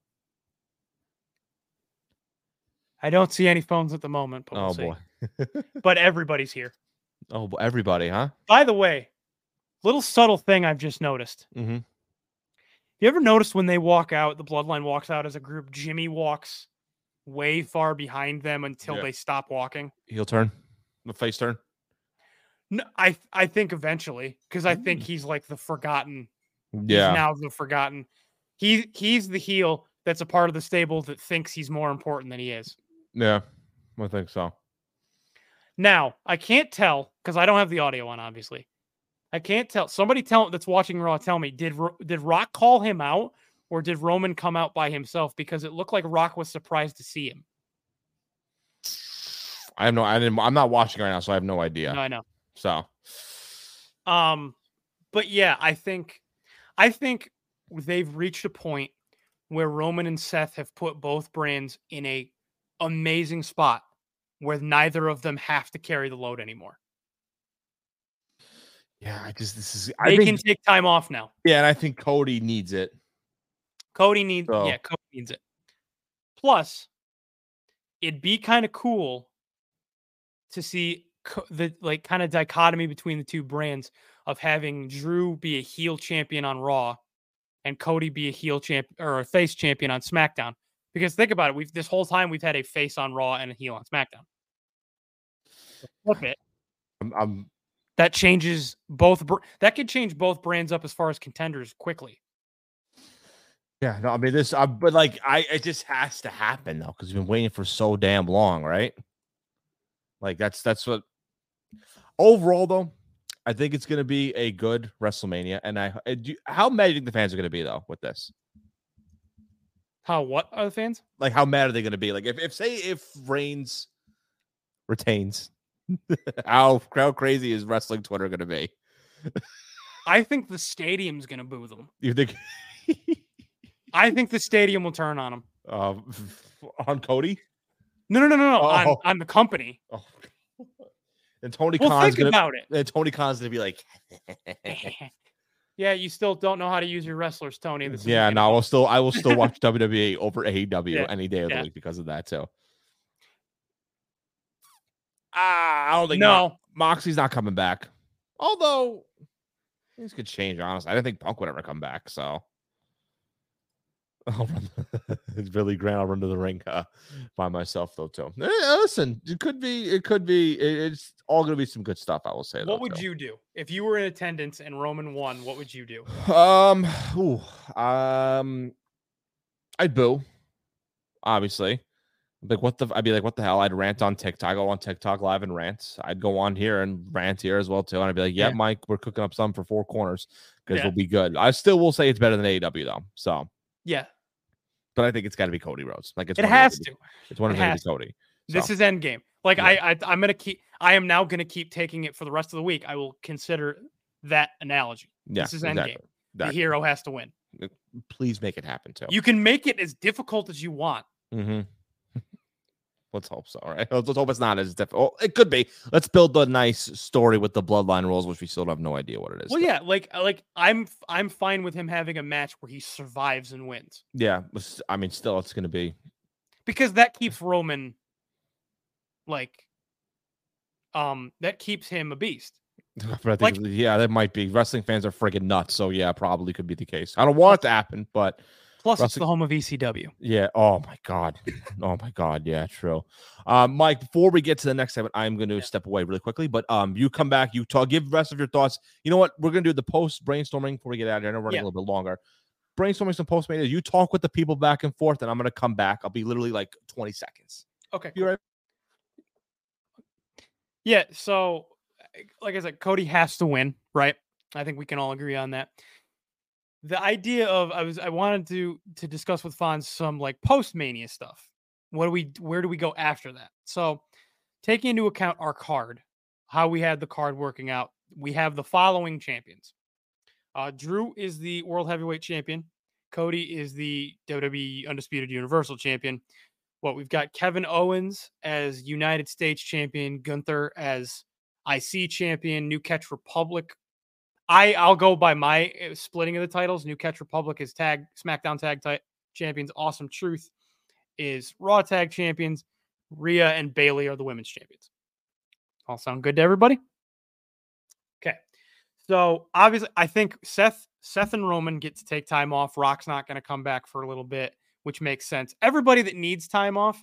I don't see any phones at the moment, but we'll Oh see. boy. But everybody's here. Oh, boy. Everybody, huh? By the way, little subtle thing I've just noticed. Mm-hmm. You ever noticed when they walk out, the Bloodline walks out as a group, Jimmy walks way far behind them until Yeah. they stop walking? Heel turn, the face turn. No, I I think eventually, because I think he's like the forgotten. Yeah, He's now the forgotten. He he's the heel that's a part of the stable that thinks he's more important than he is. yeah, I think so. Now, I can't tell because I don't have the audio on, obviously. I can't tell. Somebody tell that's watching Raw tell me, did Ro- did Rock call him out or did Roman come out by himself? Because it looked like Rock was surprised to see him. I have no. I didn't. I'm not watching right now, so I have no idea. No, I know. So Um, but yeah, I think I think they've reached a point where Roman and Seth have put both brands in a amazing spot where neither of them have to carry the load anymore. yeah, I just this is. They I think, can take time off now. yeah, and I think Cody needs it. Cody needs So- yeah, Cody needs it. Plus, it'd be kind of cool to see co- the like kind of dichotomy between the two brands of having Drew be a heel champion on Raw and Cody be a heel champ or a face champion on SmackDown. Because think about it, we've this whole time we've had a face on Raw and a heel on SmackDown. Flip it. I'm, I'm That changes both. Br- that could change both brands up as far as contenders quickly. yeah, no, I mean this, uh, but like I, it just has to happen though because we've been waiting for so damn long, right? Like that's that's what. Overall, though, I think it's going to be a good WrestleMania, and I uh, do, how mad do you think the fans are going to be though with this? How what are the fans? Like, how mad are they going to be? Like, if, if say if Reigns retains, how how crazy is wrestling Twitter going to be? I think the stadium's gonna boo them. You think I think the stadium will turn on them. um, on Cody? No, no, no, no, no. On, Oh. on the company. Oh. And Tony Well, Khan's think gonna about it. and Tony Khan's gonna be like, Yeah, you still don't know how to use your wrestlers, Tony. This is yeah, no, I will still I will still watch W W E over A E W Yeah, any day of the yeah. week because of that too. Ah, I don't think No. Mo- Moxley's not coming back. Although things could change, honestly. I didn't think Punk would ever come back, so I'll run it's Billy Grant. I'll run to the ring uh, by myself though too. Eh, listen, it could be, it could be, it, it's all gonna be some good stuff. I will say. What though, would too. you do if you were in attendance and Roman won? What would you do? Um, ooh, um, I'd boo. Obviously, like what the? I'd be like, what the hell? I'd rant on TikTok. I go on TikTok live and rant. I'd go on here and rant here as well too. And I'd be like, yeah, Yeah. Mike, we're cooking up some for four corners because Yeah. we'll be good. I still will say it's better than A E W though. So, Yeah, but I think it's got to be Cody Rhodes. Like it's it one of has them to. be- It's one of It them to has be Cody. This So, is Endgame. Like Yeah. I, I, I'm gonna keep. I am now gonna keep taking it for the rest of the week. I will consider that analogy. yeah, This is exactly. Endgame. The Exactly. hero has to win. Please make it happen too. You can make it as difficult as you want. Mm-hmm. Let's hope so. All right. Let's, let's hope it's not as difficult. It could be. Let's build a nice story with the bloodline rules, which we still have no idea what it is. Well, yeah, like like I'm I'm fine with him having a match where he survives and wins Yeah. but I mean, still, it's going to be. because that keeps Roman like um that keeps him a beast. But I think, yeah, that might be. Wrestling fans are friggin' nuts. So, yeah, probably could be the case. I don't want it to happen, but Plus, it's Wrestling- the home of E C W. yeah. Oh, my God. Oh, my God. Yeah, true. Um, Mike, before we get to the next segment, I'm going to step away really quickly. But um, you come back, you talk, give the rest of your thoughts. You know what? We're going to do the post brainstorming before we get out of here. I know we're running Yeah. a little bit longer. Brainstorming some post You talk with the people back and forth, and I'm going to come back. I'll be literally like twenty seconds. Okay. You right? Yeah, so like I said, Cody has to win, right? I think we can all agree on that. The idea of I was I wanted to to discuss with Fonz some like post Mania stuff. What do we where do we go after that? So taking into account our card, how we had the card working out, we have the following champions. Uh, Drew is the World Heavyweight Champion. Cody is the W W E Undisputed Universal Champion. What we've got Kevin Owens as United States Champion, Gunther as I C Champion, New Catch Republic. I I'll go by my uh, splitting of the titles. New Catch Republic is tag SmackDown Tag ti- Champions. Awesome Truth is Raw Tag Champions. Rhea and Bayley are the Women's Champions. All sound good to everybody? Okay. So obviously, I think Seth Seth and Roman get to take time off. Rock's not going to come back for a little bit, which makes sense. Everybody that needs time off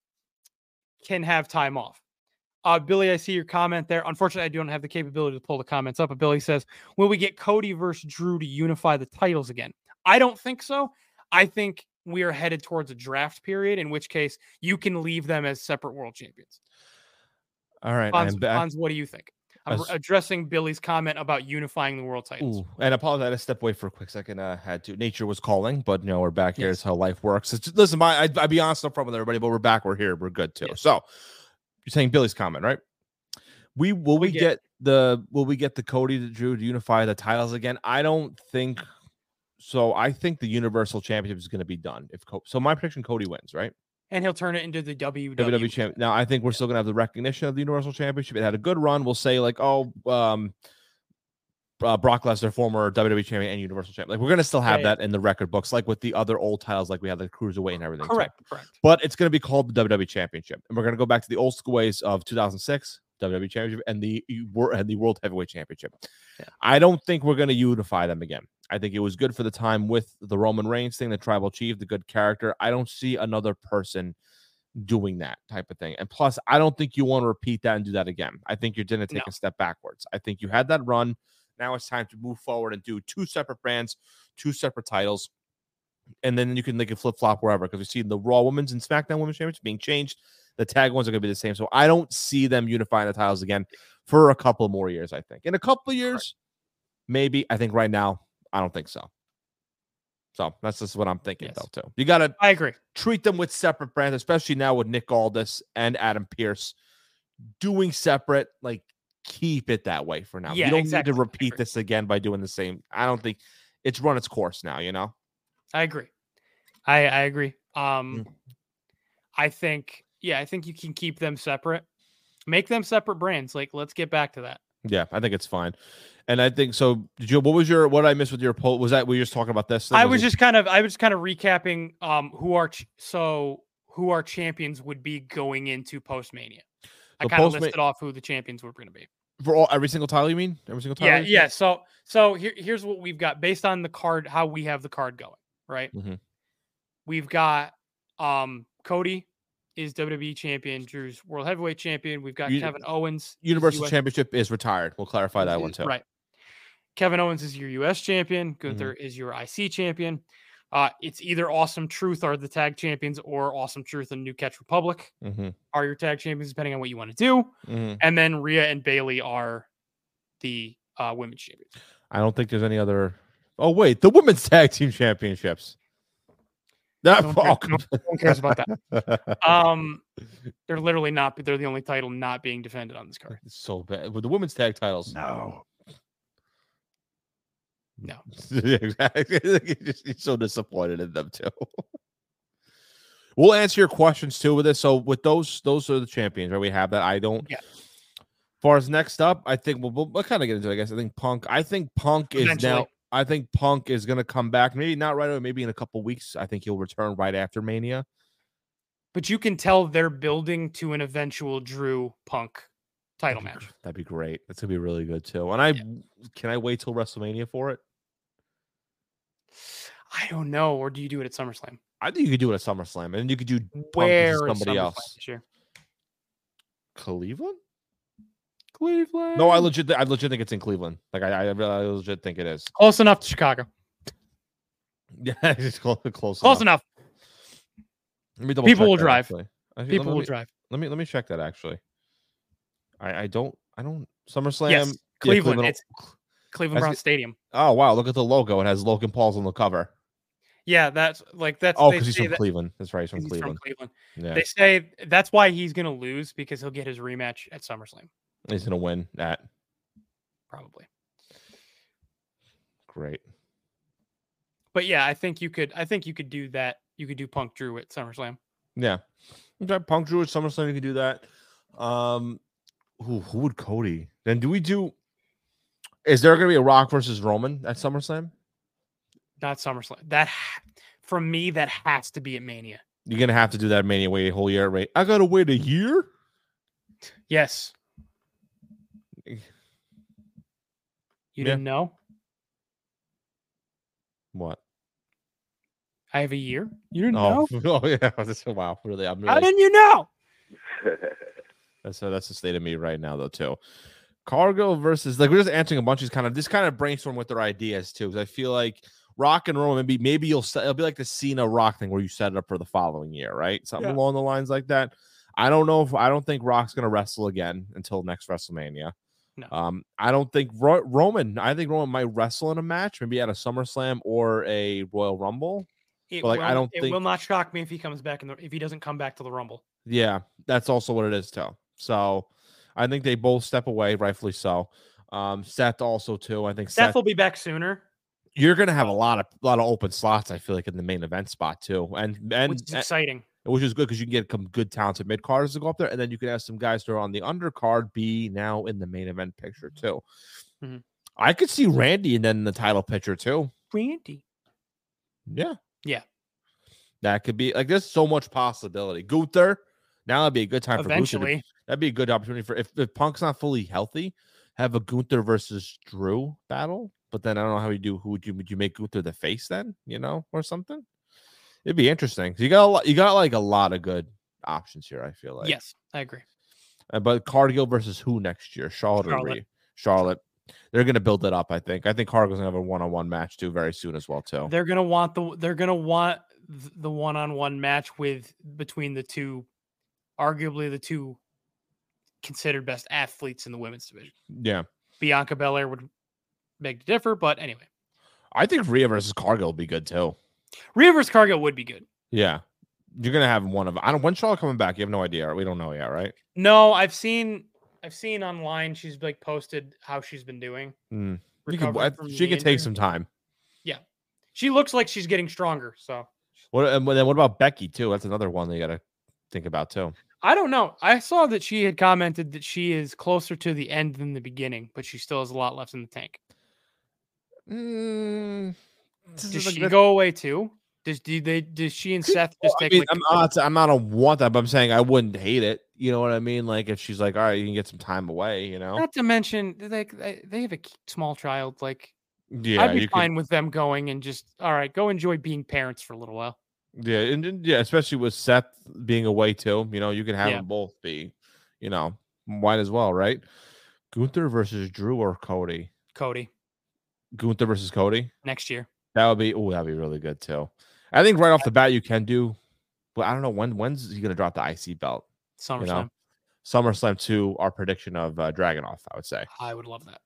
can have time off. Uh, Billy, I see your comment there. Unfortunately, I don't have the capability to pull the comments up, but Billy says, will we get Cody versus Drew to unify the titles again? I don't think so. I think we are headed towards a draft period, in which case you can leave them as separate world champions. All right. Fonz, I'm back. Fonz, what do you think? I'm As- addressing Billy's comment about unifying the world titles. Ooh, and I apologize. I stepped away for a quick second. I had to. Nature was calling, but you know we're back here. Yes. It's how life works. It's, listen, my I, I'll be honest, no problem with everybody, but we're back. We're here. We're good too. Yes. So you're saying Billy's comment, right? We will we, We get, get- the will we get the Cody to Drew to unify the titles again? I don't think so. I think the Universal Championship is going to be done if Co- so. My prediction: Cody wins, right? And he'll turn it into the W W E. W W E champ. Now, I think we're still gonna have the recognition of the Universal Championship. It had a good run. We'll say like, oh, um, uh, Brock Lesnar, former W W E champion and Universal champion. Like we're gonna still have Yeah, yeah. that in the record books, like with the other old titles, like we have the Cruiserweight and everything. too. Correct, correct. But it's gonna be called the W W E Championship, and we're gonna go back to the old school ways of two thousand six W W E Championship and the and the World Heavyweight Championship. Yeah. I don't think we're gonna unify them again. I think it was good for the time with the Roman Reigns thing, the Tribal Chief, the good character. I don't see another person doing that type of thing. And plus, I don't think you want to repeat that and do that again. I think you're going to take No. a step backwards. I think you had that run. Now it's time to move forward and do two separate brands, two separate titles. And then you can like a flip flop wherever because we see the Raw Women's and SmackDown Women's Championships being changed. The tag ones are going to be the same. So I don't see them unifying the titles again for a couple more years, I think. In a couple of years, maybe. I think right now, I don't think so. So that's just what I'm thinking, Yes. though, too. You got to I agree. treat them with separate brands, especially now with Nick Aldis and Adam Pearce doing separate. Like, keep it that way for now. Yeah, you don't exactly. need to I repeat agree. this again by doing the same. I don't think it's run its course now, you know? I agree. I I agree. Mm. Um, I think yeah, I think you can keep them separate. Make them separate brands. Like, let's get back to that. Yeah, I think it's fine. And I think so. Did you, what was your, what did I miss with your poll? Was that, we were just talking about this? I was it- just kind of I was just kind of recapping um who our ch- so who our champions would be going into post-Mania. I So kind of Postma- listed off who the champions were going to be. for all every single title. You mean every single title? Yeah, you yeah. So, so here, here's what we've got based on the card, how we have the card going, right? Mhm. We've got um Cody is W W E champion, Drew's world heavyweight champion. We've got Uni- Kevin Owens, is Universal U S Championship is retired. We'll clarify is- that one is- too. Right. Kevin Owens is your U S champion. Mm-hmm. Gunther is your I C champion. Uh, it's either Awesome Truth are the tag champions, or Awesome Truth and New Catch Republic Mm-hmm. are your tag champions, depending on what you want to do. Mm-hmm. And then Rhea and Bailey are the uh, women's champions. I don't think there's any other. Oh wait, the women's tag team championships. That No one cares, no one cares about that. Um, they're literally not. They're the only title not being defended on this card. It's so bad with the women's tag titles. No. No. Yeah, exactly. He's so disappointed in them too. We'll answer your questions too with this. So with those, those are the champions, right? We have that. I don't. Yeah. As far as next up, I think we'll, we'll, we'll kind of get into it. I guess I think Punk. I think Punk is Eventually. now. I think Punk is going to come back. Maybe not right away. Maybe in a couple weeks. I think he'll return right after Mania. But you can tell they're building to an eventual Drew Punk title That'd be match. gr- That'd be great. That's gonna be really good too. And I Yeah. can I wait till WrestleMania for it? I don't know. Or do you do it at SummerSlam? I think you could do it at SummerSlam, and then you could do Punk Where versus is somebody SummerSlam else. this year? Cleveland? Cleveland. No, I legit, I legit think it's in Cleveland. Like I, I, really- I legit think it is. Close enough to Chicago. Yeah, it's close, close, Close enough. Let me double People check will that, drive. actually. Actually, People let will me, drive. Let me let me check that actually. I I don't I don't SummerSlam. Yes, yeah, Cleveland. Cleveland. It's Cleveland That's Brown good. Stadium. Oh wow, look at the logo. It has Logan Paul's on the cover. Yeah, that's like that's. Oh, they because he's say from that- Cleveland. That's right, he's from he's Cleveland. from Cleveland. Yeah, They say that's why he's gonna lose, because he'll get his rematch at SummerSlam, he's gonna win that. probably. Great. But yeah, I think you could. I think you could do that. You could do Punk Drew at SummerSlam. Yeah. Okay, Punk Drew at SummerSlam, you can do that. Um, who who would Cody? Then do we do? Is there going to be a Rock versus Roman at SummerSlam? Not SummerSlam. That ha- from me, that has to be at Mania. You're going to have to do that Mania, wait a whole year. Wait, I got to wait a year. Yes. You Yeah. didn't know? What? I have a year. You didn't Oh, know? oh yeah. That's, wow. Really, I'm How really. didn't you know? That's uh, that's the state of me right now, though. Too. Cargo versus like we're just answering a bunch of these kind of this kind of brainstorm with their ideas too. Because I feel like Rock and Roman, maybe maybe you'll set it'll be like the Cena Rock thing where you set it up for the following year, right? Something Yeah. along the lines like that. I don't know if I don't think Rock's gonna wrestle again until next WrestleMania. No. Um, I don't think Ro- Roman. I think Roman might wrestle in a match, maybe at a SummerSlam or a Royal Rumble. It, But, like, will, I don't it think- will not shock me if he comes back in the if he doesn't come back to the Rumble. Yeah, that's also what it is too. So I think they both step away, rightfully so. Um, Seth also too. I think Seth Seth. will be back sooner, You're gonna have a lot of lot of open slots. I feel like in the main event spot too, and and which is and- exciting. which is good because you can get some good talented mid carders to go up there, and then you can have some guys who are on the undercard be now in the main event picture too. Mhm. I could see Randy and then the title picture too. Randy. Yeah, Yeah. that could be like there's so much possibility. Gunther, now that'd be a good time for Gunther. Eventually. To, that'd be a good opportunity for if, if Punk's not fully healthy, have a Gunther versus Drew battle. But then I don't know how you do. Who would you would you make Gunther the face then? You know, or something. It'd be interesting. You got a lot, you got like a lot of good options here. I feel like Yes, I agree. Uh, but Cargill versus who next year? Charlotte, or Charlotte. Rhea? Charlotte. They're gonna build it up. I think. I think Cargill's gonna have a one-on-one match too very soon as well too. They're gonna want the they're gonna want th- the one-on-one match with between the two, arguably the two considered best athletes in the women's division. Yeah, Bianca Belair would beg to differ, but anyway, I think Rhea versus Cargill will be good too. Rhea versus Cargill would be good. Yeah, you're gonna have one of. I don't. When's Charlotte coming back? You have no idea. We don't know yet, right? No, I've seen I've seen online she's like posted how she's been doing. Mm. You could, recovering I- from she the could take injury. some time. She looks like she's getting stronger. So What? And then what about Becky too? That's another one that you got to think about too. I don't know. I saw that she had commented that she is closer to the end than the beginning, but she still has a lot left in the tank. Mm, this Does is like she the- go away too? Does do they? Does she and Seth just I take? mean, like, I'm not. I'm not a want that, but I'm saying I wouldn't hate it. You know what I mean? Like if she's like, all right, you can get some time away. You know? Not to mention, like they they have a k- small child. Like Yeah, I'd be you fine could. with them going and just all right, go enjoy being parents for a little while. Yeah, and, and yeah, especially with Seth being away too. You know, you can have Yeah. them both be. You know, might as well, right? Gunther versus Drew or Cody. Cody Gunther versus Cody. next year. That would be. Oh, that'd be really good too. I think right off the bat you can do. But I don't know when. When's he gonna drop the I C belt? SummerSlam. You know, SummerSlam two. Our prediction of uh, Dragunov. I would say. I would love that.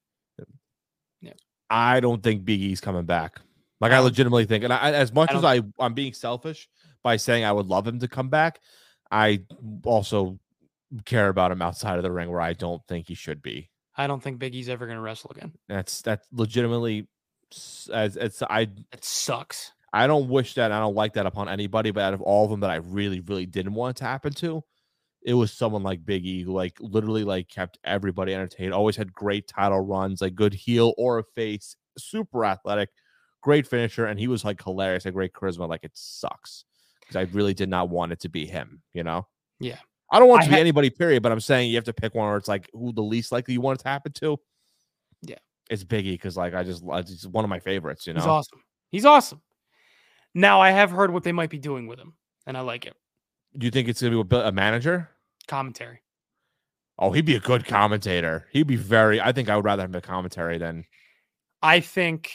I don't think Big E's coming back. Like I I don't- legitimately think, and I, as much I as I, I'm being selfish by saying I would love him to come back, I also care about him outside of the ring where I don't think he should be. I don't think Big E's ever going to wrestle again. That's that's legitimately as it's I It sucks. I don't wish that, I don't like that upon anybody, but out of all of them that I really really didn't want it to happen to, it was someone like Big E who like literally like kept everybody entertained, always had great title runs, like good heel or a face, super athletic, great finisher, and he was like hilarious, a great charisma. Like it sucks because I really did not want it to be him, you know? Yeah. I don't want it I to be had- anybody, period, but I'm saying you have to pick one where it's like who the least likely you want it to happen to. Yeah. It's Big E because like I just it's one of my favorites, you know. He's awesome. He's awesome. Now I have heard what they might be doing with him, and I like it. Do you think it's gonna be a manager? Commentary. Oh, he'd be a good commentator. He'd be very. I think I would rather have a commentary than. I think,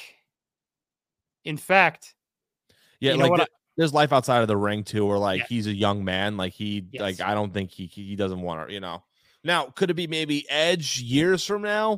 in fact, Yeah, You know like what th- there's life outside of the ring too, where like Yeah. he's a young man, like he Yes. like I don't think he he doesn't want to, you know. Now, could it be maybe Edge years from now?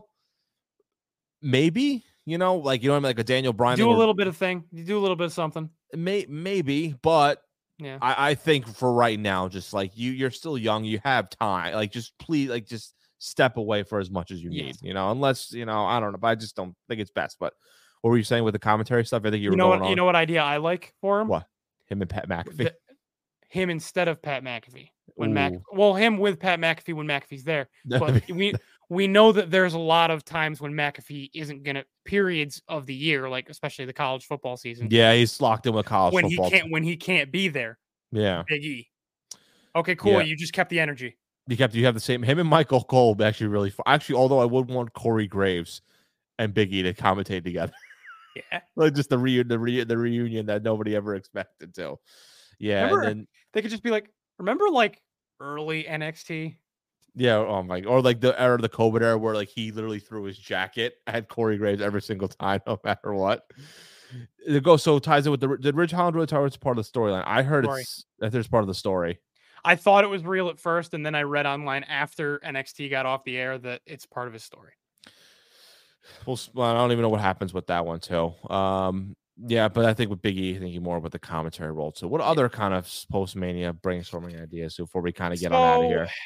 Maybe, you know, like you know, what I mean? Like a Daniel Bryan. do thing a where- little bit of thing. You do a little bit of something. may maybe, but Yeah. I, I think for right now, just like you, you're still young, you have time. Like just please, like just step away for as much as you Yes. need, you know. Unless you know, I don't know, but I just don't think it's best. But what were you saying with the commentary stuff? I think you You were know going what? on You know what idea I like for him? what him and Pat McAfee. The- him instead of Pat McAfee. When Mac, Ooh. well, him with Pat McAfee when McAfee's there. That'd But we we know that there's a lot of times when McAfee isn't gonna periods of the year, like especially the college football season, Yeah, he's locked in with college when he football. can't when he can't be there. Yeah, Big E. Okay, cool. Yeah. You just kept the energy. you kept you have the same. Him and Michael Cole actually really fu- actually. Although I would want Corey Graves and Big E to commentate together, Yeah. like just the reunion, the, re- the reunion that nobody ever expected to. Yeah, Remember- and then They could just be like, remember like early N X T? yeah, oh my, or like the era of the COVID era where like he literally threw his jacket at Corey Graves every single time, no matter what. It goes so ties in with the did Ridge Holland really tell it's part of the storyline? I heard Story. it's that there's part of the story. I thought it was real at first, and then I read online after N X T got off the air that it's part of his story. Well, s- well, I don't even know what happens with that one too. Um, yeah, but I think with Big E, I think he more with the commentary role too. What other kind of post Mania brainstorming ideas before we kind of get on out of So, here?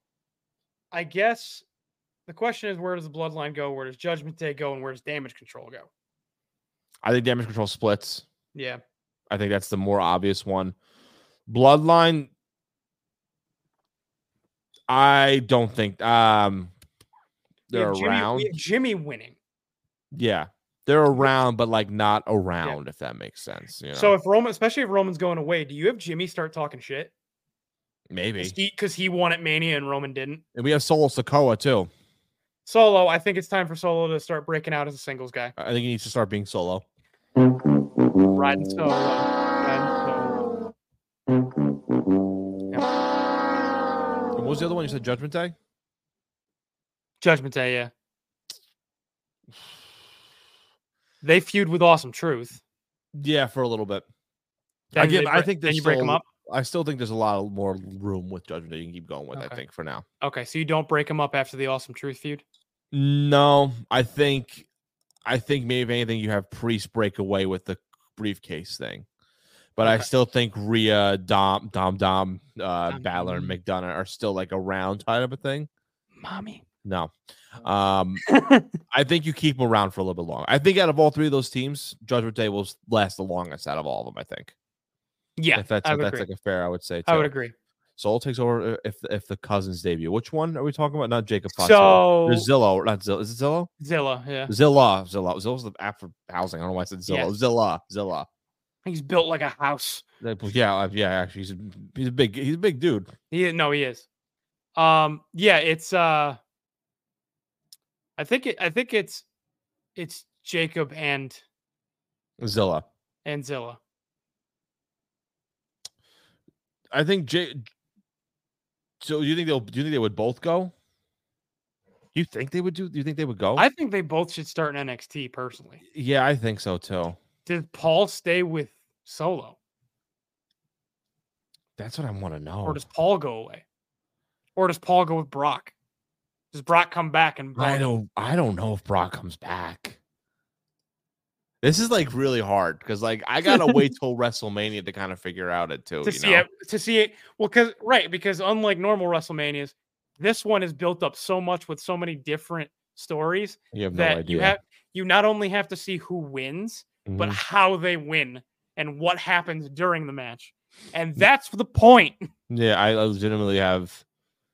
I guess the question is, where does the bloodline go? Where does Judgment Day go? And where does Damage Control go? I think Damage Control splits. Yeah. I think that's the more obvious one. Bloodline, I don't think um We they're have Jimmy, around. we have Jimmy winning. Yeah, they're around, but like not around, if that makes sense. You know, So if Roman, especially if Roman's going away, do you have Jimmy start talking shit? maybe. Because he, he won at Mania and Roman didn't. And we have Solo Sokoa too. Solo, I think it's time for Solo to start breaking out as a singles guy. I think he needs to start being solo. Riding Solo. Riding Solo. And what was the other one you said? Judgment Day. Judgment Day, yeah. They feud with Awesome Truth. Yeah, for a little bit. Then Again, they I bre- think then there's you break them still- up. I still think there's a lot of more room with Judgment Day you can keep going with. I Okay. think for now. Okay, so you don't break them up after the Awesome Truth feud. No, I think, I think maybe if anything, you have Priest break away with the briefcase thing, but I Okay. still think Rhea, Dom, Dom, Dom, uh, Dom, Balor, and Dom. McDonough are still like around type of a thing. Mommy. No, um, I think you keep them around for a little bit longer. I think out of all three of those teams, Judgment Day will last the longest out of all of them. I think. Yeah, if that's I if would that's agree. like a fair, I would say. I would too. agree. Soul takes over if if the cousins debut. Which one are we talking about? Not Jacob Fatu. So There's Zillow, not Zillow. Is it Zillow? Zilla, yeah. Zilla, Zilla. Zilla's the app for housing. I don't know why I said Zillow. Yes. Zilla, Zilla. He's built like a house. That- Yeah, uh, yeah. Actually, he's a, he's a big he's a big dude. He no, he is. Um, yeah, it's uh, I think it, I think it's, it's Jacob and Zilla. and Zilla. I think Jay. So do you think they'll? Do you think they would both go? You think they would do? Do you think they would go? I think they both should start in N X T personally. Yeah, I think so too. Did Paul stay with Solo, That's what I want to know. or does Paul go away, or does Paul go with Brock? Does Brock come back and I don't. I don't know if Brock comes back. This is like really hard because like I gotta wait till WrestleMania to kind of figure out it too. to you see know? it to see it? Well, because right, because unlike normal WrestleManias, this one is built up so much with so many different stories You have no that idea. you have you not only have to see who wins, but Mhm. how they win and what happens during the match, and that's the point. Yeah, I legitimately have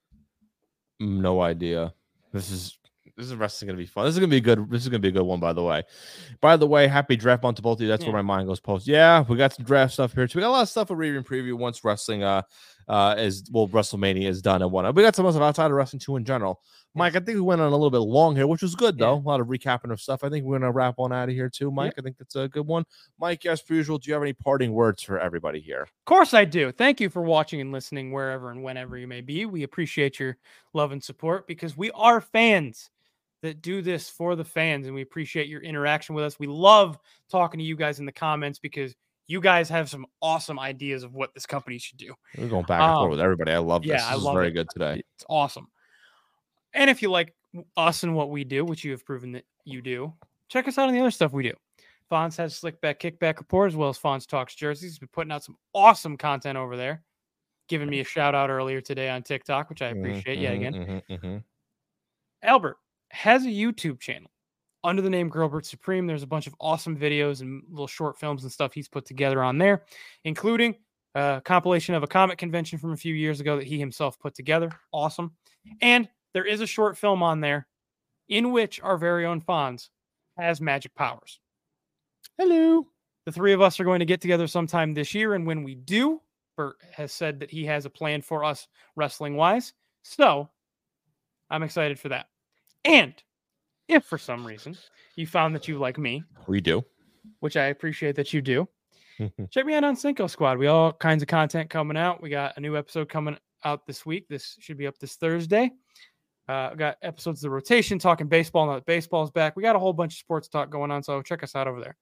no idea. This is this is wrestling gonna be fun. This is gonna be good. This is gonna be a good one, by the way. By the way, happy draft month to both of you. That's Yeah. where my mind goes post. Yeah, we got some draft stuff here too. We got a lot of stuff for review and preview once wrestling uh uh is well WrestleMania is done and whatnot. We got some stuff outside of wrestling too in general. Mike, I think we went on a little bit long here, which was good though. Yeah. A lot of recapping of stuff. I think we're gonna wrap on out of here too, Mike. I think that's a good one. Mike, as per usual, do you have any parting words for everybody here? Of course I do. Thank you for watching and listening wherever and whenever you may be. We appreciate your love and support because we are fans that do this for the fans, and we appreciate your interaction with us. We love talking to you guys in the comments because you guys have some awesome ideas of what this company should do. We're going back and forth Um, with everybody. I love this. yeah, This I is love very it. good today. It's awesome. And if you like us and what we do, which you have proven that you do, check us out on the other stuff we do. Fonz has Slickback Kickback Report as well as Fonz Talks Jerseys. He's been putting out some awesome content over there. Giving me a shout out earlier today on TikTok, which I appreciate yet again. Mhm, mhm, mhm. Albert has a YouTube channel under the name Grillbert Supreme. There's a bunch of awesome videos and little short films and stuff he's put together on there, including a compilation of a comic convention from a few years ago that he himself put together. Awesome. And there is a short film on there in which our very own Fonz has magic powers. Hello. The three of us are going to get together sometime this year, and when we do, Bert has said that he has a plan for us wrestling-wise. So I'm excited for that. And if for some reason you found that you like me, We do. which I appreciate that you do, check me out on Cinco Squad. We all kinds of content coming out. We got a new episode coming out this week. This should be up this Thursday. Uh, we got episodes of the rotation talking baseball now that baseball's back. We got a whole bunch of sports talk going on, so check us out over there.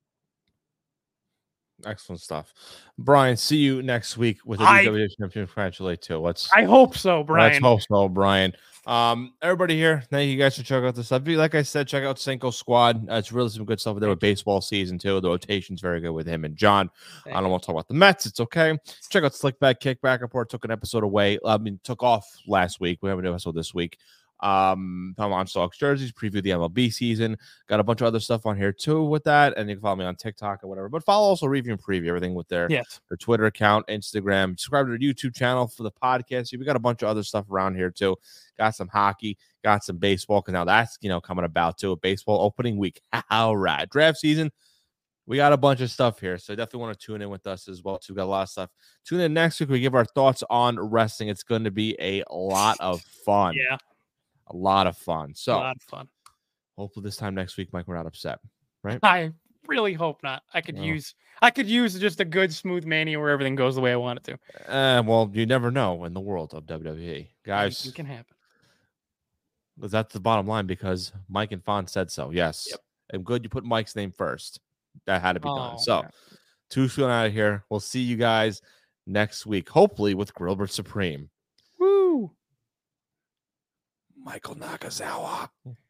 Excellent stuff. Brian, see you next week with a I- W W E Championship. Congratulate too. Let's I hope so, let's Brian. hope so, Brian. Um, everybody here, thank you guys for checking out this stuff. Like I said, check out Cinco Squad. Uh, it's really some good stuff there with baseball season too. The rotation's very good with him and John. Thank I don't want to talk about the Mets. It's okay. Check out Slickback Kickback Report. Took an episode away. I mean, took off last week. We have a new episode this week. Um, I'm on Stocks Jerseys, preview the M L B season. Got a bunch of other stuff on here too with that, and you can follow me on TikTok or whatever. But follow also Review and Preview everything with their Yes. their Twitter account, Instagram. Subscribe to their YouTube channel for the podcast. We got a bunch of other stuff around here too. Got some hockey, got some baseball because now that's you know coming about too. Baseball opening week. All right, draft season. We got a bunch of stuff here, so definitely want to tune in with us as well too. Got a lot of stuff. Tune in next week. We give our thoughts on wrestling. It's going to be a lot of fun. Yeah. A lot of fun. A So lot of fun. hopefully this time next week, Mike, we're not upset. Right? I really hope not. I could Well. use I could use just a good smooth mania where everything goes the way I want it to. Uh, well, you never know in the world of W W E, guys. Anything can happen. Because that's the bottom line. Because Mike and Fawn said so. Yes, Yep. and good. You put Mike's name first. That had to be done. Oh, So okay. two feeling out of here. We'll see you guys next week, hopefully with Grillbert Supreme. Woo! Michael Nakazawa.